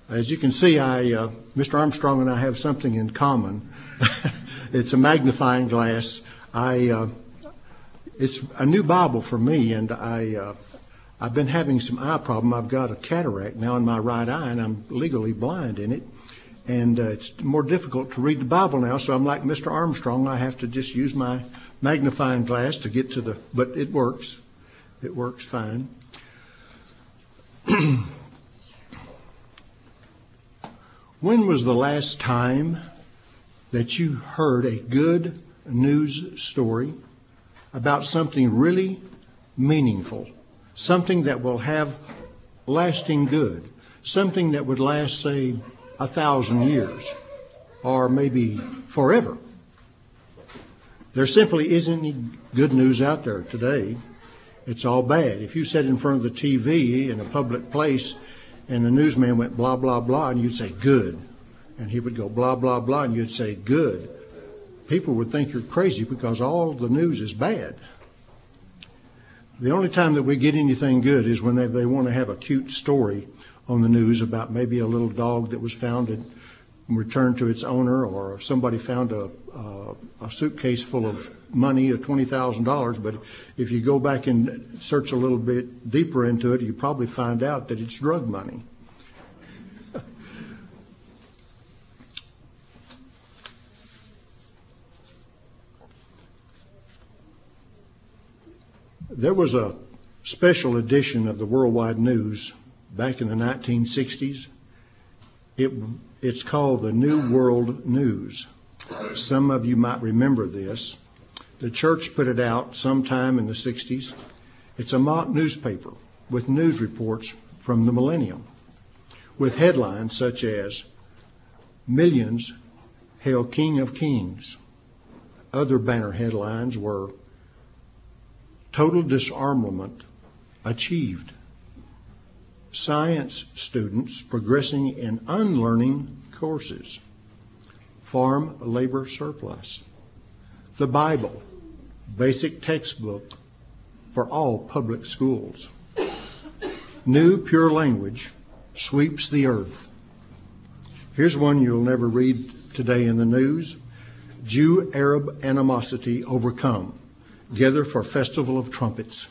As you can see, Mr. Armstrong and I have something in common. It's a magnifying glass. It's a new Bible for me, and I've been having some eye problem. I've got a cataract now in my right eye, and I'm legally blind in it. And it's more difficult to read the Bible now, so I'm like Mr. Armstrong. I have to just use my magnifying glass to get to but it works. It works fine. When was the last time that you heard a good news story about something really meaningful, something that will have lasting good, something that would last, say, 1,000 years, or maybe forever? There simply isn't any good news out there today. It's all bad. If you sat in front of the TV in a public place and the newsman went blah, blah, blah, and you'd say, good. And he would go blah, blah, blah, and you'd say, good. People would think you're crazy because all the news is bad. The only time that we get anything good is when they want to have a cute story on the news about maybe a little dog that was found and returned to its owner, or somebody found a suitcase full of money of $20,000. But if you go back and search a little bit deeper into it, you probably find out that it's drug money. There was a special edition of the Worldwide News back in the 1960s. It's called the New World News. Some of you might remember this. The church put it out sometime in the 60s. It's a mock newspaper with news reports from the millennium, with headlines such as, "Millions Hail King of Kings." Other banner headlines were, "Total Disarmament Achieved. Science Students Progressing in Unlearning Courses. Farm Labor Surplus. The Bible, Basic Textbook for All Public Schools. New Pure Language Sweeps the Earth." Here's one you'll never read today in the news. "Jew-Arab Animosity Overcome. Gather for Festival of Trumpets."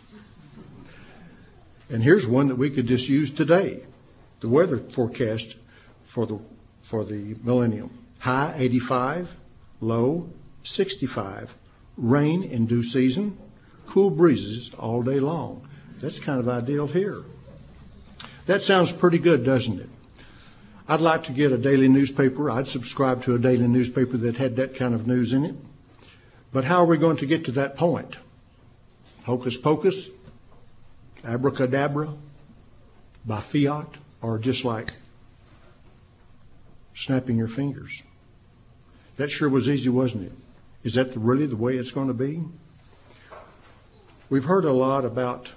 And here's one that we could just use today. The weather forecast for the millennium. High 85, low 65. Rain in due season, cool breezes all day long. That's kind of ideal here. That sounds pretty good, doesn't it? I'd like to get a daily newspaper. I'd subscribe to a daily newspaper that had that kind of news in it. But how are we going to get to that point? Hocus pocus, abracadabra, by fiat, or just like snapping your fingers? That sure was easy, wasn't it? Is that really the way it's going to be? We've heard a lot about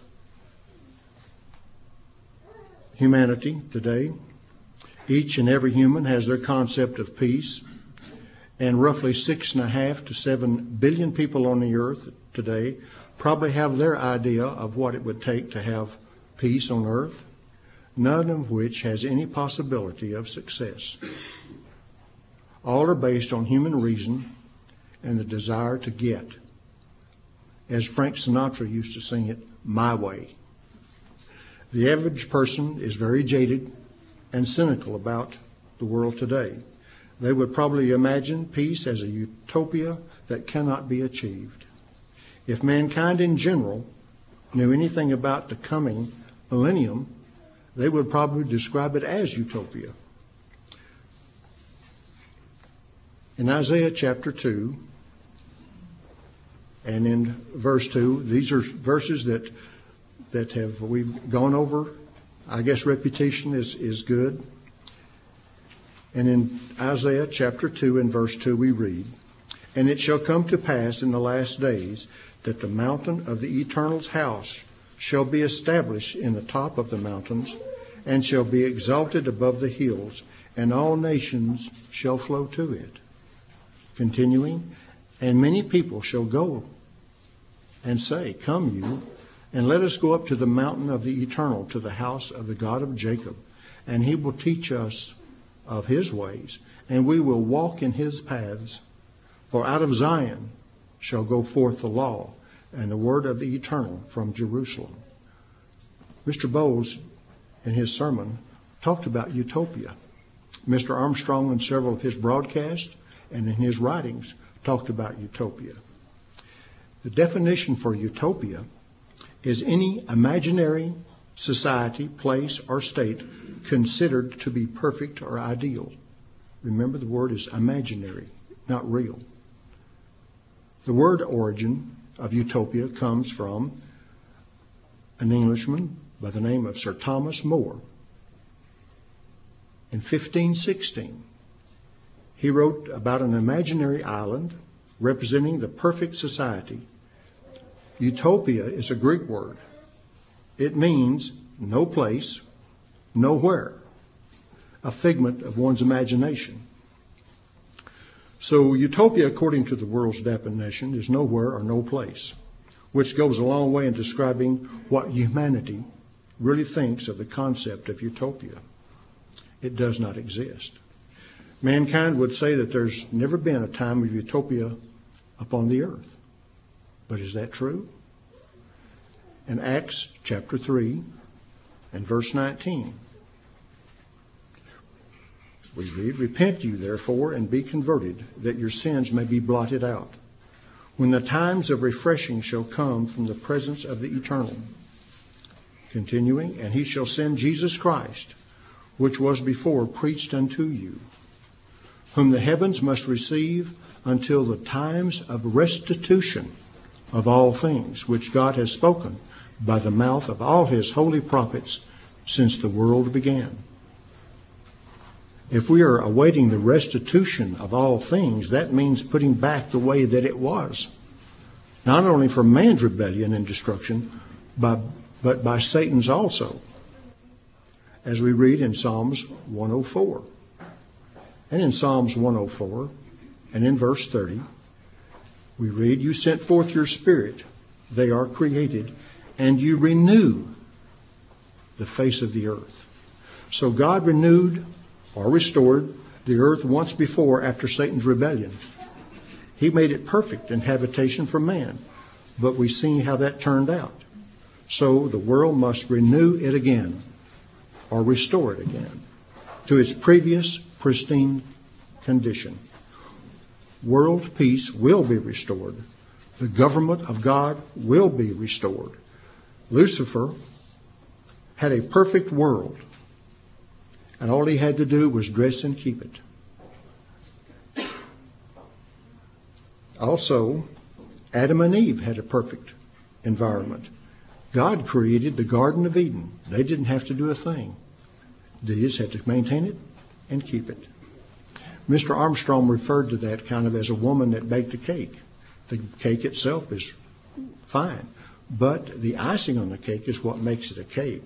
humanity today. Each and every human has their concept of peace. And roughly 6.5 to 7 billion people on the earth today probably have their idea of what it would take to have peace on earth, none of which has any possibility of success. All are based on human reason and the desire to get, as Frank Sinatra used to sing it, my way. The average person is very jaded and cynical about the world today. They would probably imagine peace as a utopia that cannot be achieved. If mankind in general knew anything about the coming millennium, they would probably describe it as utopia. In Isaiah chapter 2 and in verse 2, these are verses that have we've gone over. I guess repetition is good. And in Isaiah chapter 2 and verse 2 we read, "And it shall come to pass in the last days that the mountain of the Eternal's house shall be established in the top of the mountains, and shall be exalted above the hills, and all nations shall flow to it." Continuing, "And many people shall go and say, Come you, and let us go up to the mountain of the Eternal, to the house of the God of Jacob, and he will teach us of his ways, and we will walk in his paths. For out of Zion shall go forth the law and the word of the eternal from Jerusalem. Mr. Bowles, in his sermon, talked about utopia. Mr. Armstrong, in several of his broadcasts and in his writings, talked about utopia. The definition for utopia is any imaginary society, place, or state considered to be perfect or ideal. Remember, the word is imaginary, not real. The word origin of utopia comes from an Englishman by the name of Sir Thomas More. In 1516, he wrote about an imaginary island representing the perfect society. Utopia is a Greek word. It means no place, nowhere, a figment of one's imagination. So utopia, according to the world's definition, is nowhere or no place, which goes a long way in describing what humanity really thinks of the concept of utopia. It does not exist. Mankind would say that there's never been a time of utopia upon the earth. But is that true? In Acts chapter 3 and verse 19, we read, "Repent you therefore and be converted, that your sins may be blotted out, when the times of refreshing shall come from the presence of the eternal." Continuing, "And he shall send Jesus Christ, which was before preached unto you, whom the heavens must receive until the times of restitution of all things, which God has spoken by the mouth of all his holy prophets since the world began." If we are awaiting the restitution of all things, that means putting back the way that it was, not only for man's rebellion and destruction, but by Satan's also, as we read in Psalms 104. And in Psalms 104 and in verse 30, we read, "You sent forth your spirit, they are created, and you renew the face of the earth." So God renewed or restored the earth once before after Satan's rebellion. He made it perfect in habitation for man, but we see how that turned out. So the world must renew it again, or restore it again to its previous pristine condition. World peace will be restored. The government of God will be restored. Lucifer had a perfect world, and all he had to do was dress and keep it. Also, Adam and Eve had a perfect environment. God created the Garden of Eden. They didn't have to do a thing. They just had to maintain it and keep it. Mr. Armstrong referred to that kind of as a woman that baked a cake. The cake itself is fine, but the icing on the cake is what makes it a cake.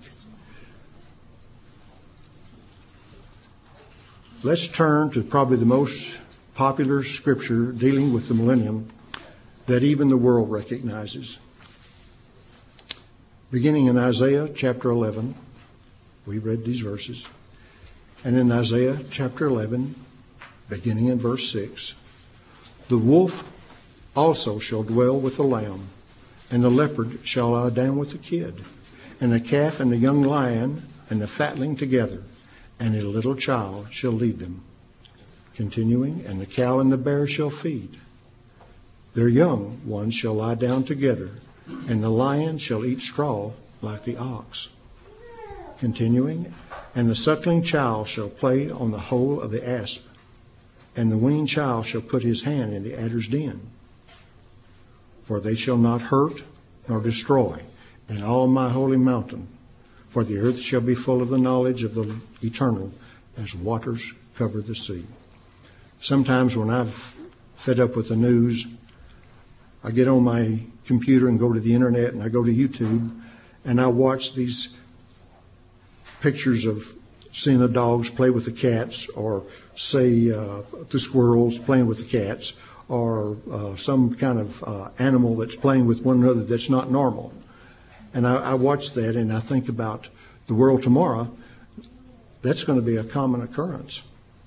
Let's turn to probably the most popular scripture dealing with the millennium that even the world recognizes. Beginning in Isaiah chapter 11, we read these verses. And in Isaiah chapter 11, beginning in verse 6, "The wolf also shall dwell with the lamb, and the leopard shall lie down with the kid, and the calf and the young lion and the fatling together, and a little child shall lead them." Continuing, "And the cow and the bear shall feed. Their young ones shall lie down together, and the lion shall eat straw like the ox." Continuing, "And the suckling child shall play on the hole of the asp, and the weaned child shall put his hand in the adder's den. For they shall not hurt nor destroy in all my holy mountain, for the earth shall be full of the knowledge of the eternal as waters cover the sea." Sometimes when I've fed up with the news, I get on my computer and go to the internet, and I go to YouTube, and I watch these pictures of seeing the dogs play with the cats, or say the squirrels playing with the cats, or some kind of animal that's playing with one another that's not normal. And I watch that, and I think about the world tomorrow. That's going to be a common occurrence.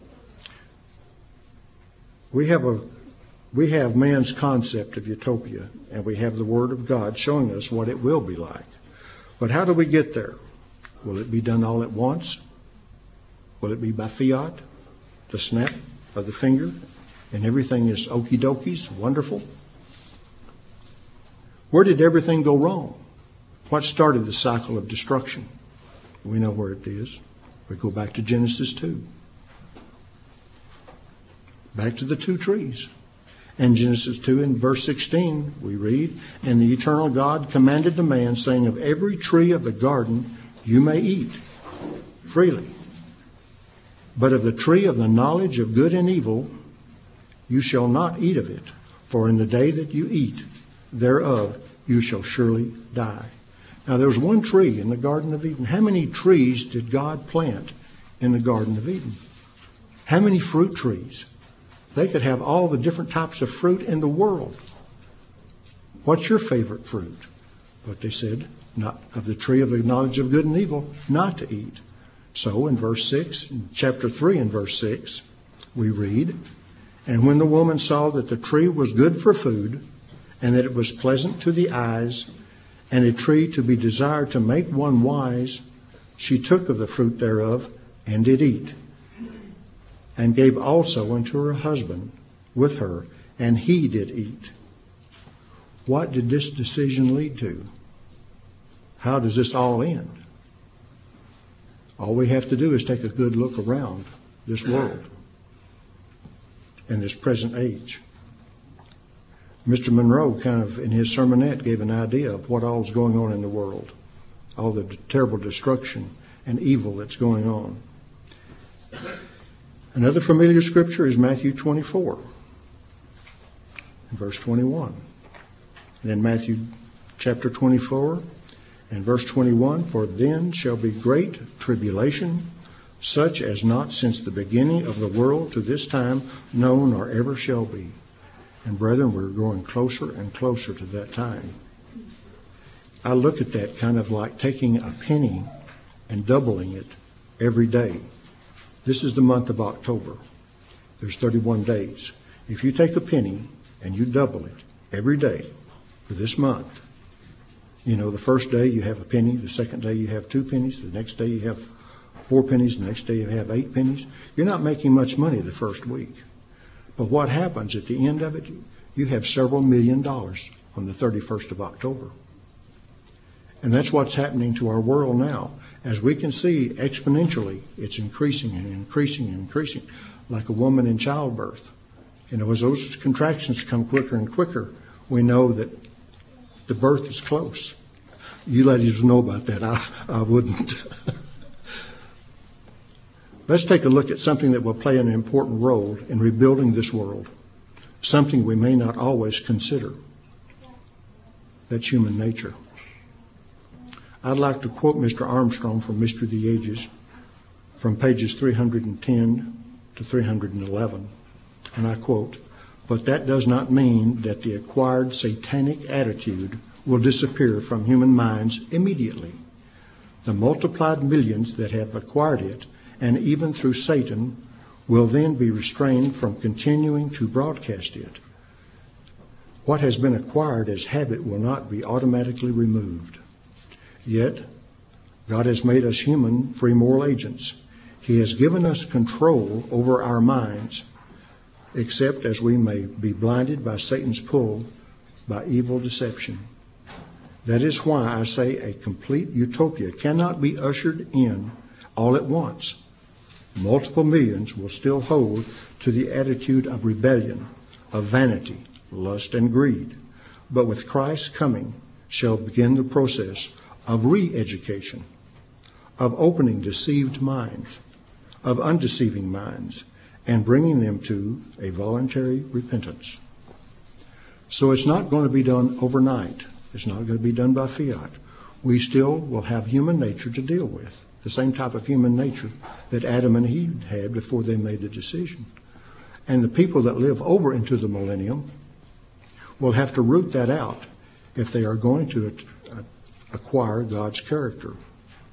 We have man's concept of utopia, and we have the Word of God showing us what it will be like. But how do we get there? Will it be done all at once? Will it be by fiat, the snap of the finger, and everything is okie dokies, wonderful? Where did everything go wrong? What started the cycle of destruction? We know where it is. We go back to Genesis 2. Back to the two trees. In Genesis 2 and verse 16 we read, "And the eternal God commanded the man, saying, Of every tree of the garden you may eat freely. But of the tree of the knowledge of good and evil you shall not eat of it. For in the day that you eat thereof you shall surely die." Now there was one tree in the Garden of Eden. How many trees did God plant in the Garden of Eden? How many fruit trees? They could have all the different types of fruit in the world. What's your favorite fruit? But they said, not of the tree of the knowledge of good and evil, not to eat. So in verse 6, in chapter 3 and verse 6, we read, "And when the woman saw that the tree was good for food, and that it was pleasant to the eyes, and a tree to be desired to make one wise, she took of the fruit thereof, and did eat, and gave also unto her husband with her, and he did eat." What did this decision lead to? How does this all end? All we have to do is take a good look around this world in this present age. Mr. Monroe kind of in his sermonette gave an idea of what all is going on in the world, all the terrible destruction and evil that's going on. Another familiar scripture is Matthew 24, verse 21. And in Matthew chapter 24 and verse 21, "For then shall be great tribulation, such as not since the beginning of the world to this time known or ever shall be." And brethren, we're growing closer and closer to that time. I look at that kind of like taking a penny and doubling it every day. This is the month of October. There's 31 days. If you take a penny and you double it every day for this month, you know, the first day you have a penny, the second day you have 2 pennies, the next day you have 4 pennies, the next day you have 8 pennies. You're not making much money the first week. But what happens at the end of it, you have several $1 million on the 31st of October. And that's what's happening to our world now. As we can see exponentially, it's increasing and increasing and increasing, like a woman in childbirth. You know, as those contractions come quicker and quicker, we know that the birth is close. You ladies know about that. I wouldn't. Let's take a look at something that will play an important role in rebuilding this world, something we may not always consider. That's human nature. I'd like to quote Mr. Armstrong from Mystery of the Ages from pages 310 to 311. And I quote, "But that does not mean that the acquired satanic attitude will disappear from human minds immediately. The multiplied millions that have acquired it, and even through Satan, will then be restrained from continuing to broadcast it. What has been acquired as habit will not be automatically removed. Yet, God has made us human, free moral agents. He has given us control over our minds, except as we may be blinded by Satan's pull by evil deception. That is why I say a complete utopia cannot be ushered in all at once. Multiple millions will still hold to the attitude of rebellion, of vanity, lust, and greed. But with Christ's coming shall begin the process of re-education, of opening deceived minds, of undeceiving minds, and bringing them to a voluntary repentance. So it's not going to be done overnight. It's not going to be done by fiat. We still will have human nature to deal with, the same type of human nature that Adam and Eve had before they made the decision. And the people that live over into the millennium will have to root that out if they are going to acquire God's character.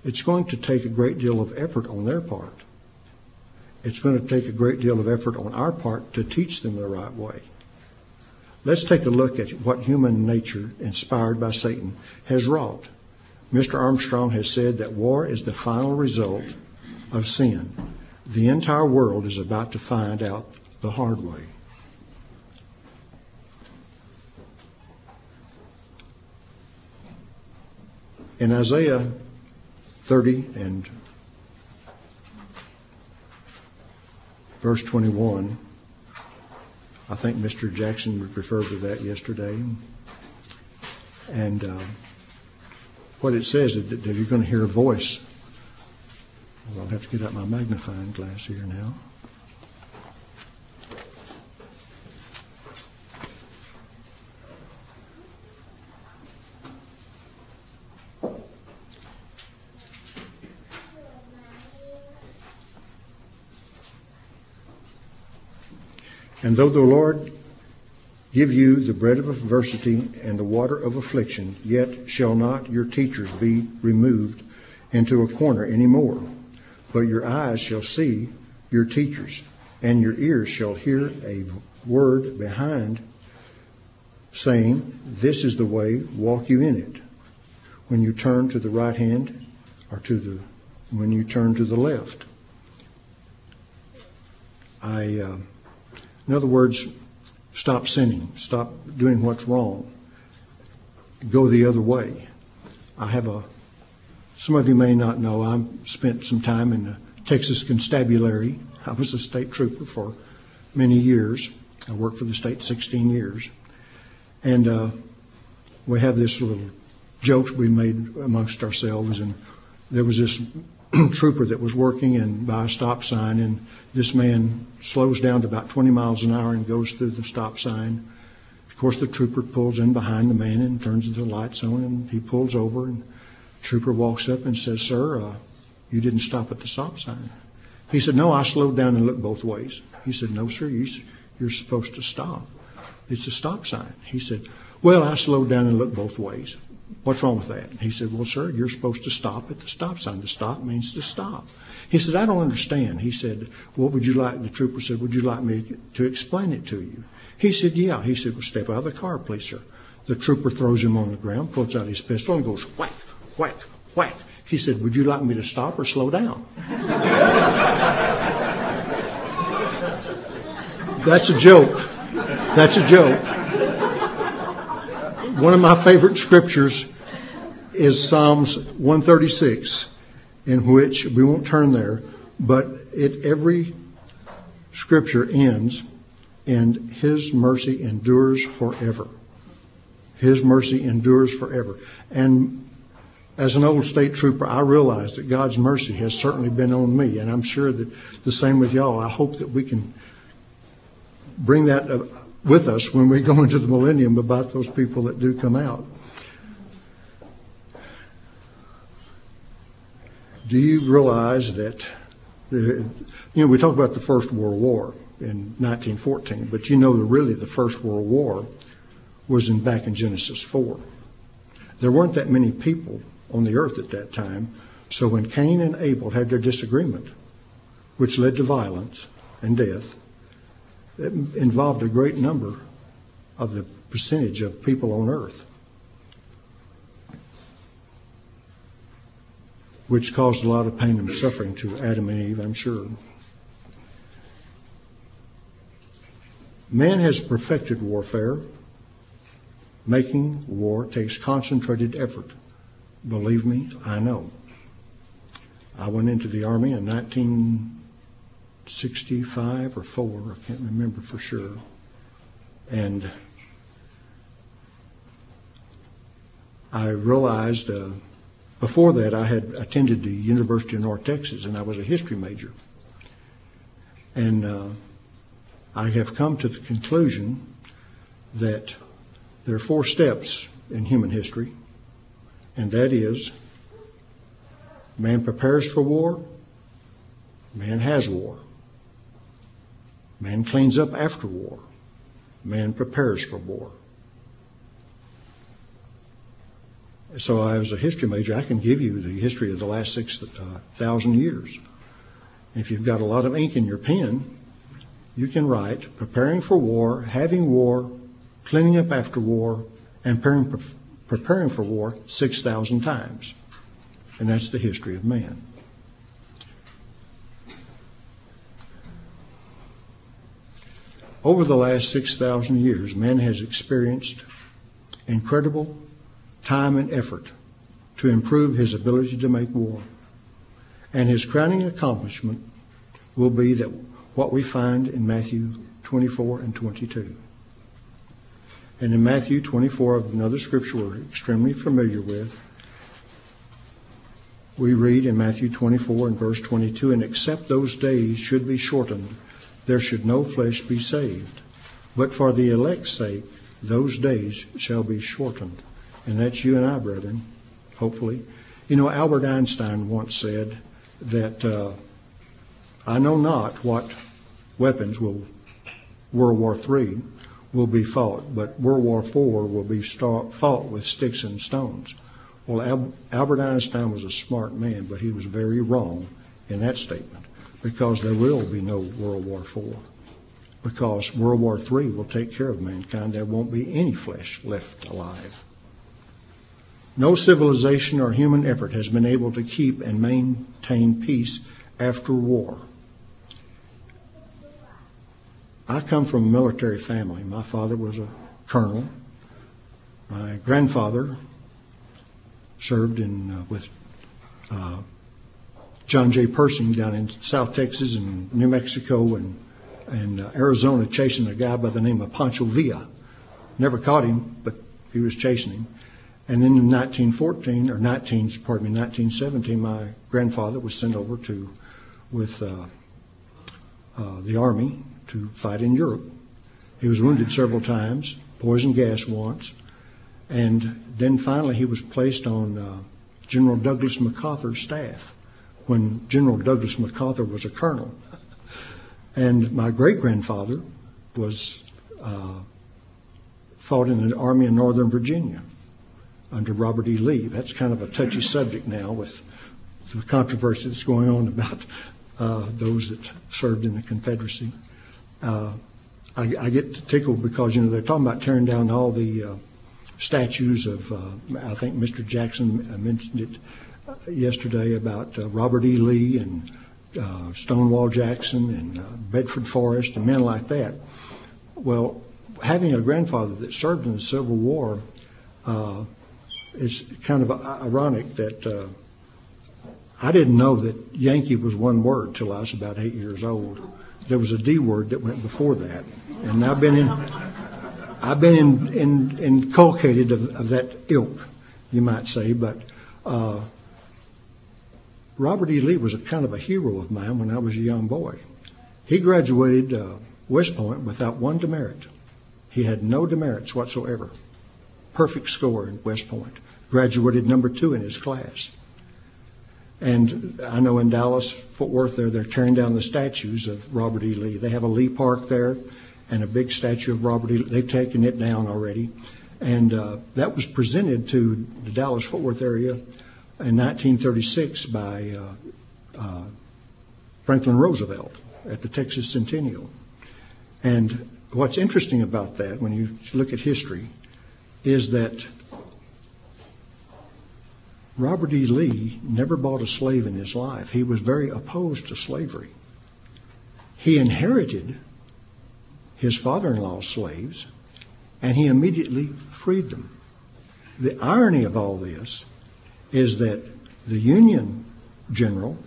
It's going to take a great deal of effort on their part. It's going to take a great deal of effort on our part to teach them the right way. Let's take a look at what human nature, inspired by Satan, has wrought. Mr. Armstrong has said that war is the final result of sin. The entire world is about to find out the hard way. In Isaiah 30 and verse 21, I think Mr. Jackson referred to that yesterday. And what it says is that you're going to hear a voice. Well, I'll have to get out my magnifying glass here now. And though the Lord give you the bread of adversity and the water of affliction, yet shall not your teachers be removed into a corner any more. But your eyes shall see your teachers, and your ears shall hear a word behind, saying, This is the way, walk you in it. When you turn to the right hand, or when you turn to the left. In other words, stop sinning. Stop doing what's wrong. Go the other way. Some of you may not know, I spent some time in the Texas Constabulary. I was a state trooper for many years. I worked for the state 16 years. And we have this little jokes we made amongst ourselves. And there was this trooper that was working by a stop sign, and this man slows down to about 20 miles an hour and goes through the stop sign. Of course, the trooper pulls in behind the man and turns the lights on, and he pulls over, and the trooper walks up and says, Sir, you didn't stop at the stop sign. He said, No, I slowed down and looked both ways. He said, No, sir, you're supposed to stop. It's a stop sign. He said, Well, I slowed down and looked both ways. What's wrong with that? And he said, Well, sir, you're supposed to stop at the stop sign. To stop means to stop. He said, I don't understand. He said, What would you like? The trooper said, Would you like me to explain it to you? He said, Yeah. He said, Well, step out of the car, please, sir. The trooper throws him on the ground, pulls out his pistol, and goes whack, whack, whack. He said, Would you like me to stop or slow down? That's a joke. That's a joke. One of my favorite scriptures is Psalms 136, in which, we won't turn there, but every scripture ends in His mercy endures forever. His mercy endures forever. And as an old state trooper, I realize that God's mercy has certainly been on me, and I'm sure that the same with y'all. I hope that we can bring that with us when we go into the millennium about those people that do come out. Do you realize that, we talk about the First World War in 1914, but really the First World War was back in Genesis 4. There weren't that many people on the earth at that time, so when Cain and Abel had their disagreement, which led to violence and death, it involved a great number of the percentage of people on earth, which caused a lot of pain and suffering to Adam and Eve, I'm sure. Man has perfected warfare. Making war takes concentrated effort. Believe me, I know. I went into the Army in 1965 or 4, I can't remember for sure. And I realized before that I had attended the University of North Texas, and I was a history major. And I have come to the conclusion that there are 4 steps in human history, and that is, man prepares for war, man has war, man cleans up after war, man prepares for war. So as a history major, I can give you the history of the last 6,000 years. If you've got a lot of ink in your pen, you can write preparing for war, having war, cleaning up after war, and preparing for war 6,000 times. And that's the history of man. Over the last 6,000 years, man has experienced incredible time and effort to improve his ability to make war. And his crowning accomplishment will be that what we find in Matthew 24 and 22. And in Matthew 24, another scripture we're extremely familiar with, we read in Matthew 24 and verse 22, and except those days should be shortened, there should no flesh be saved. But for the elect's sake, those days shall be shortened. And that's you and I, brethren, hopefully. You know, Albert Einstein once said that I know not what weapons World War III will be fought, but World War IV will be fought with sticks and stones. Well, Albert Einstein was a smart man, but he was very wrong in that statement, because there will be no World War IV. Because World War III will take care of mankind. There won't be any flesh left alive. No civilization or human effort has been able to keep and maintain peace after war. I come from a military family. My father was a colonel. My grandfather served with John J. Persing down in South Texas and New Mexico and Arizona, chasing a guy by the name of Pancho Villa. Never caught him, but he was chasing him. And then in 1917, my grandfather was sent over with the Army to fight in Europe. He was wounded several times, poison gas once, and then finally he was placed on General Douglas MacArthur's staff when General Douglas MacArthur was a colonel. And my great-grandfather fought in the Army in Northern Virginia under Robert E. Lee. That's kind of a touchy subject now with the controversy that's going on about those that served in the Confederacy. I get tickled because, they're talking about tearing down all the statues of, I think Mr. Jackson mentioned it yesterday about Robert E. Lee and Stonewall Jackson and Bedford Forrest and men like that. Well, having a grandfather that served in the Civil War, it's kind of ironic that I didn't know that Yankee was one word till I was about 8 years old. There was a D word that went before that, and I've been inculcated of that ilk, you might say. But Robert E. Lee was a kind of a hero of mine when I was a young boy. He graduated West Point without one demerit. He had no demerits whatsoever. Perfect score in West Point. Graduated number 2 in his class. And I know in Dallas, Fort Worth, they're tearing down the statues of Robert E. Lee. They have a Lee Park there and a big statue of Robert E. Lee. They've taken it down already. And that was presented to the Dallas-Fort Worth area in 1936 by Franklin Roosevelt at the Texas Centennial. And what's interesting about that, when you look at history, is that Robert E. Lee never bought a slave in his life. He was very opposed to slavery. He inherited his father-in-law's slaves, and he immediately freed them. The irony of all this is that the Union general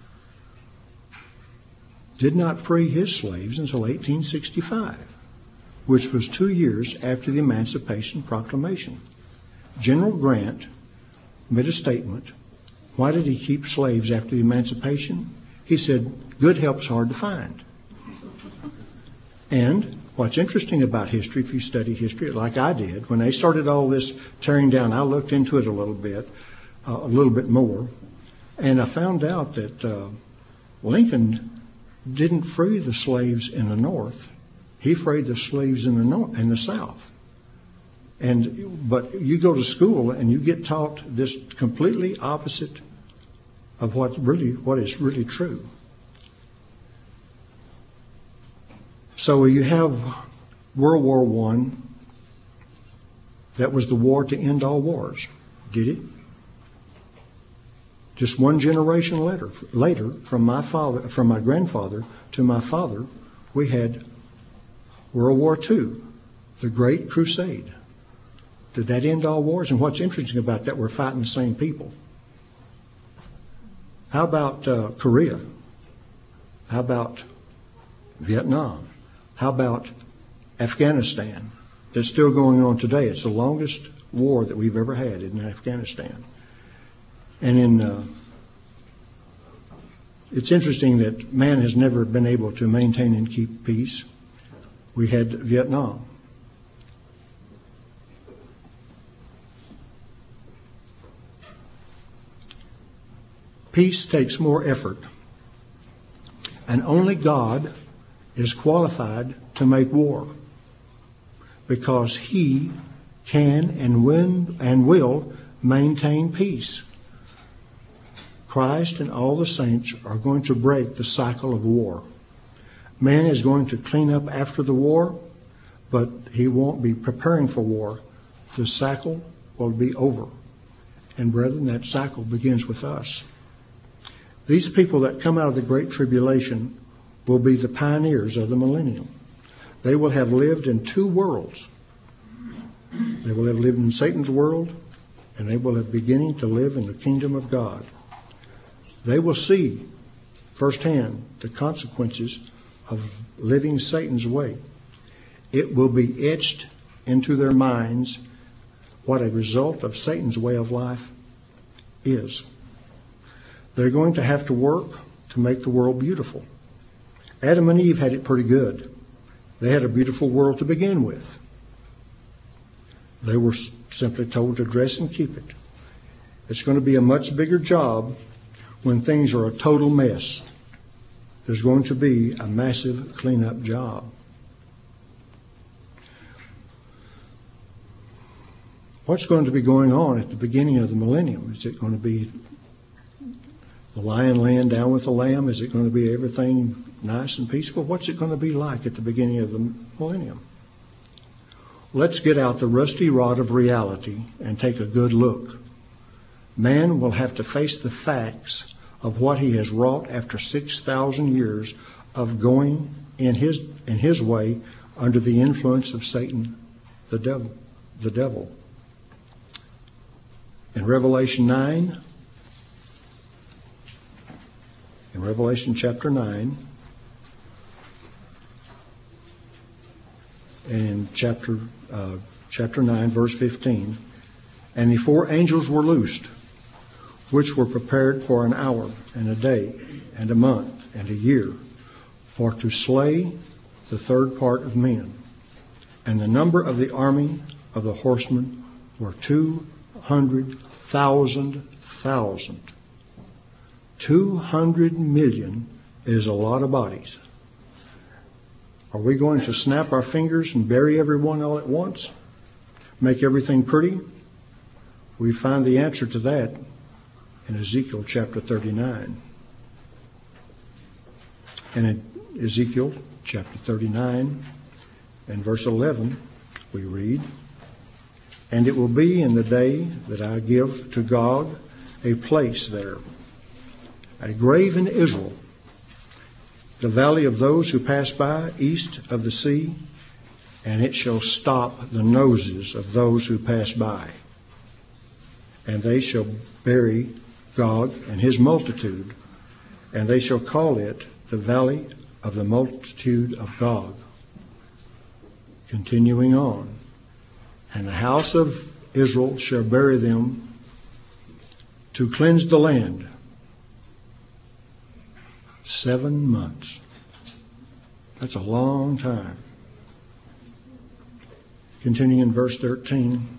did not free his slaves until 1865, which was 2 years after the Emancipation Proclamation. General Grant made a statement. Why did he keep slaves after the Emancipation? He said, good help's hard to find. And what's interesting about history, if you study history, like I did, when they started all this tearing down, I looked into it a little bit more, and I found out that Lincoln didn't free the slaves in the North. He freed the slaves in the South. But you go to school and you get taught this completely opposite of what is really true. So you have World War I. That was the war to end all wars. Did it? Just one generation later, from my grandfather to my father, we had World War II, the Great Crusade. Did that end all wars? And what's interesting about that, we're fighting the same people. How about Korea? How about Vietnam? How about Afghanistan? That's still going on today. It's the longest war that we've ever had in Afghanistan. And it's interesting that man has never been able to maintain and keep peace. We had Vietnam. Peace takes more effort, and only God is qualified to make war, because He can and will maintain peace. Christ and all the saints are going to break the cycle of war. Man is going to clean up after the war, but he won't be preparing for war. The cycle will be over. And brethren, that cycle begins with us. These people that come out of the Great Tribulation will be the pioneers of the millennium. They will have lived in two worlds. They will have lived in Satan's world, and they will have beginning to live in the kingdom of God. They will see firsthand the consequences of living Satan's way. It will be etched into their minds what a result of Satan's way of life is. They're going to have to work to make the world beautiful. Adam and Eve had it pretty good. They had a beautiful world to begin with. They were simply told to dress and keep it. It's going to be a much bigger job when things are a total mess. There's going to be a massive cleanup job. What's going to be going on at the beginning of the millennium? Is it going to be the lion laying down with the lamb? Is it going to be everything nice and peaceful? What's it going to be like at the beginning of the millennium? Let's get out the rusty rod of reality and take a good look. Man will have to face the facts of what he has wrought after 6,000 years of going in his way under the influence of Satan, the devil. In Revelation chapter 9, and in chapter 9, verse 15, and the four angels were loosed, which were prepared for an hour, and a day, and a month, and a year, for to slay the third part of men. And the number of the army of the horsemen were 200,000. 200 million is a lot of bodies. Are we going to snap our fingers and bury everyone all at once? Make everything pretty? We find the answer to that in Ezekiel chapter 39. And in Ezekiel chapter 39 and verse 11, we read, "And it will be in the day that I give to Gog a place there, a grave in Israel, the valley of those who pass by east of the sea, and it shall stop the noses of those who pass by. And they shall bury Gog and his multitude, and they shall call it the valley of the multitude of Gog." Continuing on, "And the house of Israel shall bury them to cleanse the land 7 months. That's a long time. Continuing in verse 13.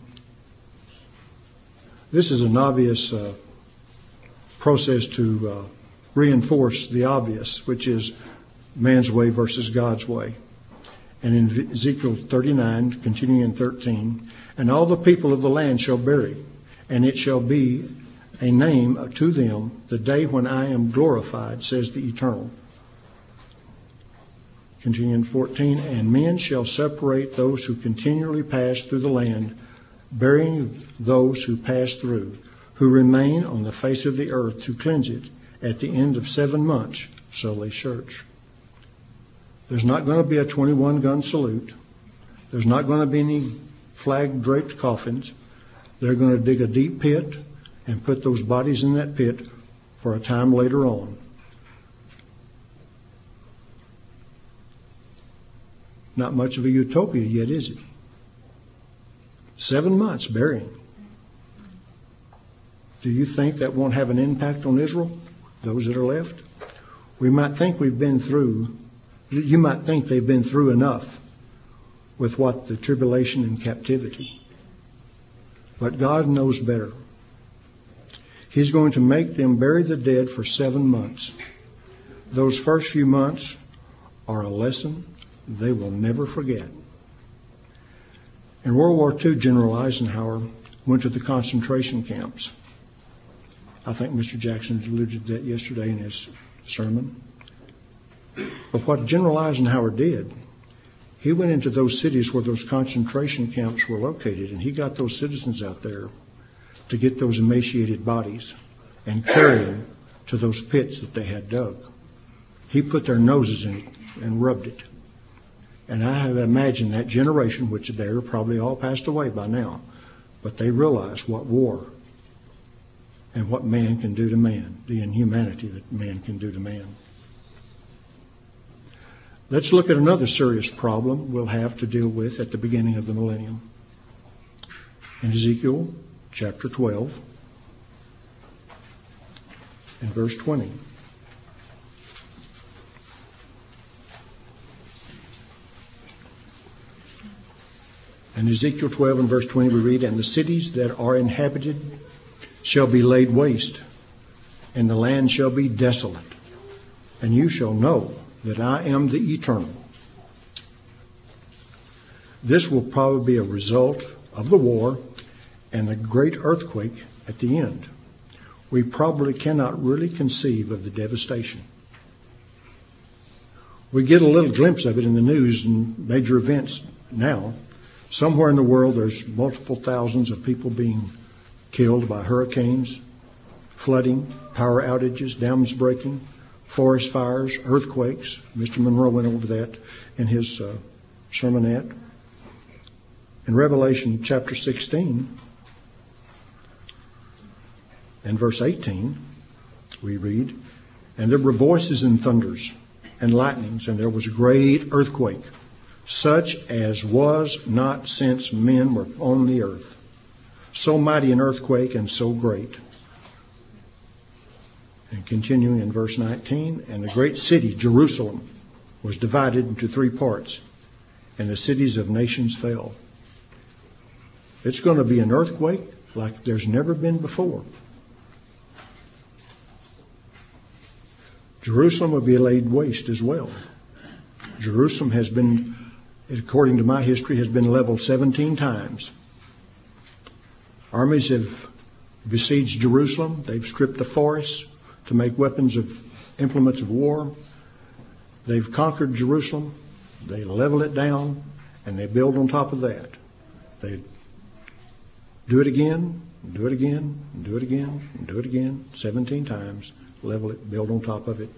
This is an obvious process to reinforce the obvious, which is man's way versus God's way. And in Ezekiel 39, continuing in 13, and all the people of the land shall bury, and it shall be a name to them the day when I am glorified, says the Eternal. Continuing 14, and men shall separate those who continually pass through the land, burying those who pass through, who remain on the face of the earth to cleanse it. At the end of 7 months shall they search. There's not going to be a 21-gun salute. There's not going to be any flag-draped coffins. They're going to dig a deep pit and put those bodies in that pit for a time later on. Not much of a utopia yet, is it? 7 months burying. Do you think that won't have an impact on Israel, those that are left? We might think we've been through, you might think they've been through enough with what the tribulation and captivity. But God knows better. He's going to make them bury the dead for 7 months. Those first few months are a lesson they will never forget. In World War II, General Eisenhower went to the concentration camps. I think Mr. Jackson alluded to that yesterday in his sermon. But what General Eisenhower did, he went into those cities where those concentration camps were located, and he got those citizens out there to get those emaciated bodies and carry them to those pits that they had dug. He put their noses in it and rubbed it. And I have imagined that generation, which they're probably all passed away by now, but they realized what war and what man can do to man, the inhumanity that man can do to man. Let's look at another serious problem we'll have to deal with at the beginning of the millennium. In Ezekiel chapter 12 and verse 20. In Ezekiel 12 and verse 20 we read, and the cities that are inhabited shall be laid waste, and the land shall be desolate, and you shall know that I am the Eternal. This will probably be a result of the war and the great earthquake at the end. We probably cannot really conceive of the devastation. We get a little glimpse of it in the news and major events now. Somewhere in the world there's multiple thousands of people being killed by hurricanes, flooding, power outages, dams breaking, forest fires, earthquakes. Mr. Monroe went over that in his sermonette. In Revelation chapter 16 and verse 18, we read, and there were voices and thunders and lightnings, and there was a great earthquake, such as was not since men were on the earth. So mighty an earthquake and so great. And continuing in verse 19, and the great city, Jerusalem, was divided into 3 parts, and the cities of nations fell. It's going to be an earthquake like there's never been before. Jerusalem will be laid waste as well. Jerusalem has been, according to my history, has been leveled 17 times. Armies have besieged Jerusalem. They've stripped the forests to make weapons of implements of war. They've conquered Jerusalem. They level it down, and they build on top of that. They do it again, do it again, do it again, and do it again, 17 times, level it, build on top of it.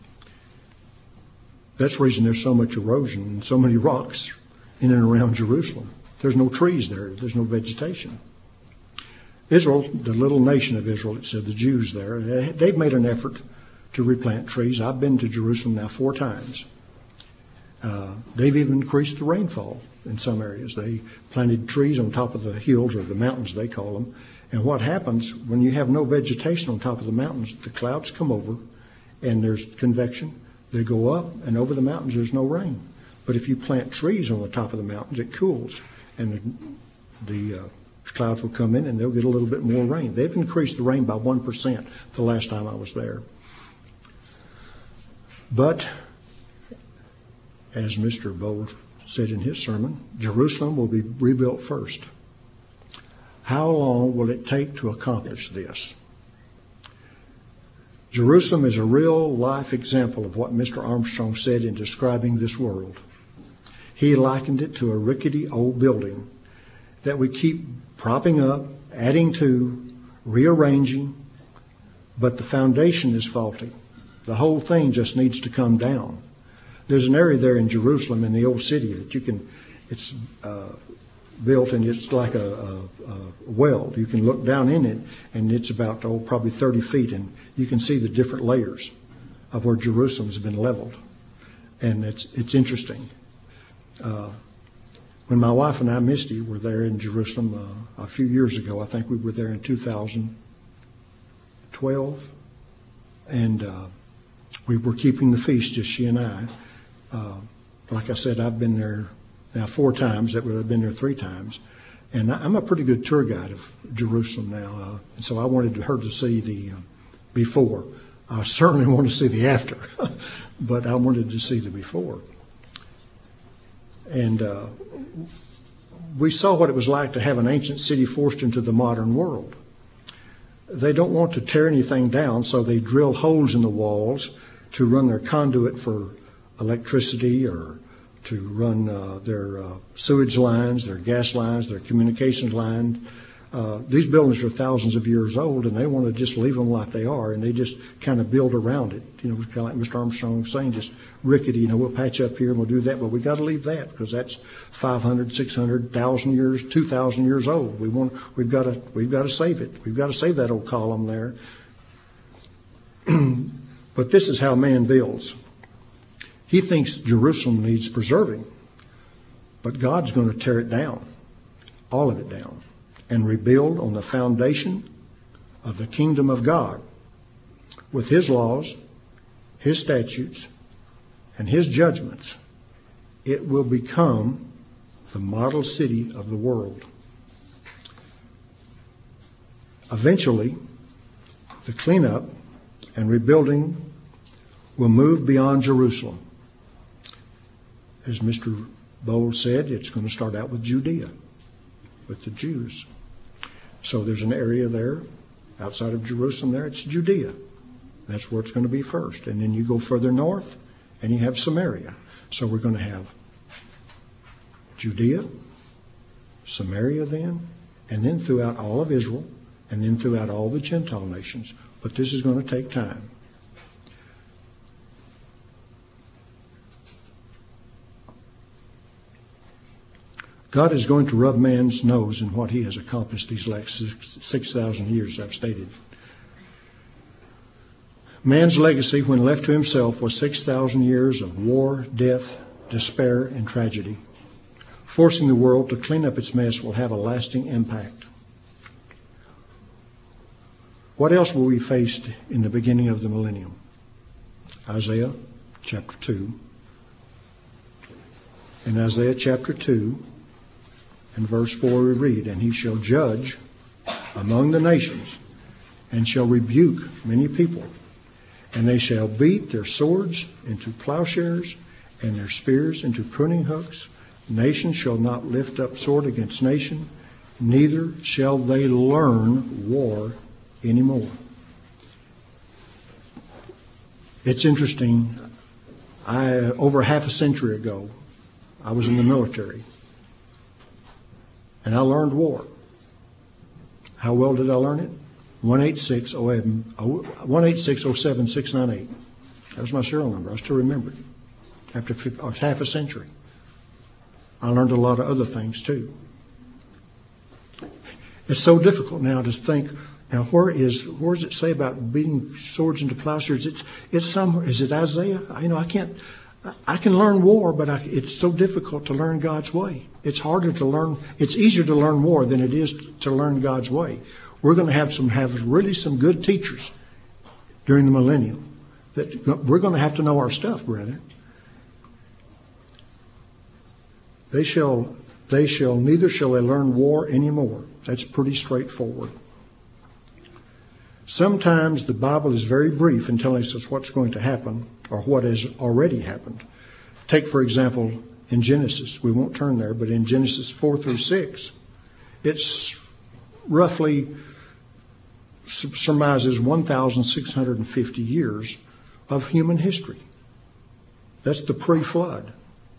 That's the reason there's so much erosion and so many rocks in and around Jerusalem. There's no trees there. There's no vegetation. Israel, the little nation of Israel, it said, the Jews there, they've made an effort to replant trees. I've been to Jerusalem now 4 times. They've even increased the rainfall in some areas. They planted trees on top of the hills, or the mountains they call them. And what happens when you have no vegetation on top of the mountains, the clouds come over and there's convection. They go up, and over the mountains there's no rain. But if you plant trees on the top of the mountains, it cools, and the clouds will come in and they'll get a little bit more rain. They've increased the rain by 1% the last time I was there. But as Mr. Bowl said in his sermon, Jerusalem will be rebuilt first. How long will it take to accomplish this? Jerusalem is a real life example of what Mr. Armstrong said in describing this world. He likened it to a rickety old building that we keep propping up, adding to, rearranging, but the foundation is faulty. The whole thing just needs to come down. There's an area there in Jerusalem, in the old city, that it's built, and it's like a well. You can look down in it, and it's about, probably 30 feet, and you can see the different layers of where Jerusalem's been leveled. And it's interesting. When my wife and I, Misty, were there in Jerusalem a few years ago, I think we were there in 2012, and we were keeping the feast, just she and I. Like I said, I've been there now 4 times. That would have been there 3 times. And I'm a pretty good tour guide of Jerusalem now. And so I wanted her to see the before. I certainly want to see the after, but I wanted to see the before. And we saw what it was like to have an ancient city forced into the modern world. They don't want to tear anything down, so they drill holes in the walls to run their conduit for electricity, or to run their sewage lines, their gas lines, their communications lines. These buildings are thousands of years old, and they want to just leave them like they are, and they just kind of build around it. Kind of like Mr. Armstrong was saying, just rickety. We'll patch up here and we'll do that, but we got to leave that because that's 500, 600, 1,000 years, 2,000 years old. We've got to save it. We've got to save that old column there. But this is how man builds. He thinks Jerusalem needs preserving, but God's going to tear it down, all of it down, and rebuild on the foundation of the kingdom of God with His laws, His statutes, and His judgments. It will become the model city of the world. Eventually, the cleanup and rebuilding will move beyond Jerusalem. As Mr. Bowles said, it's going to start out with Judea, with the Jews. So there's an area there outside of Jerusalem there. It's Judea. That's where it's going to be first. And then you go further north and you have Samaria. So we're going to have Judea, Samaria then, and then throughout all of Israel, and then throughout all the Gentile nations. But this is going to take time. God is going to rub man's nose in what he has accomplished these last 6,000 years, I've stated. Man's legacy, when left to himself, was 6,000 years of war, death, despair, and tragedy. Forcing the world to clean up its mess will have a lasting impact. What else will we face in the beginning of the millennium? Isaiah chapter 2. In Isaiah chapter 2, in verse 4 we read, "And he shall judge among the nations, and shall rebuke many people. And they shall beat their swords into plowshares, and their spears into pruning hooks. Nation shall not lift up sword against nation, neither shall they learn war anymore." It's interesting. Over half a century ago, I was in the military. And I learned war. How well did I learn it? 18607-698. That was my serial number. I still remember it. After half a century. I learned a lot of other things too. It's so difficult now to think, now where does it say about beating swords into plowshares? It's somewhere. Is it Isaiah? I can learn war, but it's so difficult to learn God's way. It's harder to learn. It's easier to learn war than it is to learn God's way. We're going to have some good teachers during the millennium. That we're going to have to know our stuff, brethren. Neither shall they learn war anymore. That's pretty straightforward. Sometimes the Bible is very brief in telling us what's going to happen or what has already happened. Take, for example, in Genesis. We won't turn there, but in Genesis 4 through 6, it's roughly surmises 1,650 years of human history. That's the pre-flood.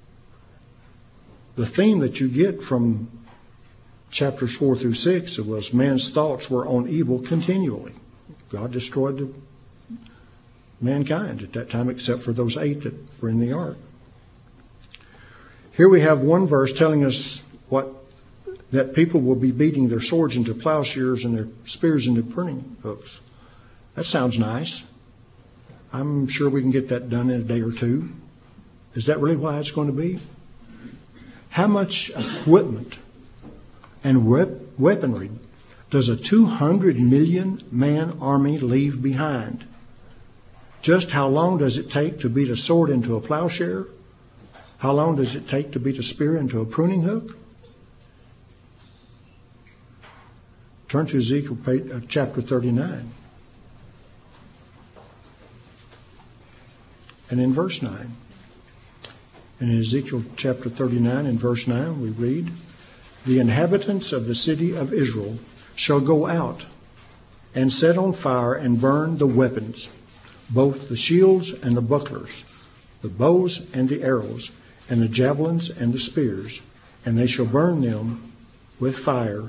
The theme that you get from chapters 4 through 6 was man's thoughts were on evil continually. God destroyed mankind at that time, except for those 8 that were in the ark. Here we have one verse telling us that people will be beating their swords into plowshares and their spears into pruning hooks. That sounds nice. I'm sure we can get that done in a day or two. Is that really why it's going to be? How much equipment and weaponry does a 200 million man army leave behind? Just how long does it take to beat a sword into a plowshare? How long does it take to beat a spear into a pruning hook? Turn to Ezekiel chapter 39. And in verse 9. And in Ezekiel chapter 39 and verse 9 we read, "The inhabitants of the city of Israel shall go out and set on fire and burn the weapons, both the shields and the bucklers, the bows and the arrows, and the javelins and the spears, and they shall burn them with fire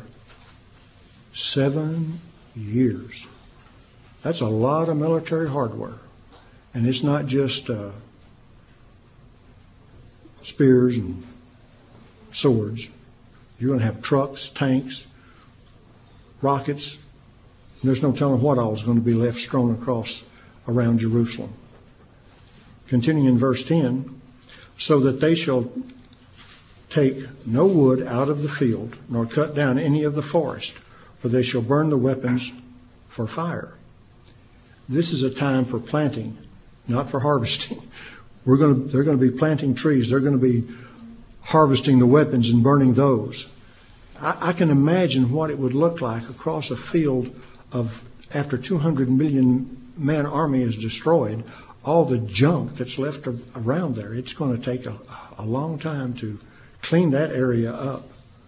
7 years." That's a lot of military hardware. And it's not just spears and swords. You're going to have trucks, tanks, rockets. There's no telling what all is going to be left strewn across around Jerusalem. Continuing in verse 10, "So that they shall take no wood out of the field, nor cut down any of the forest, for they shall burn the weapons for fire." This is a time for planting, not for harvesting. They're going to be planting trees. They're going to be harvesting the weapons and burning those. I can imagine what it would look like across a field of, after 200 million man army is destroyed, all the junk that's left around there. It's going to take a long time to clean that area up.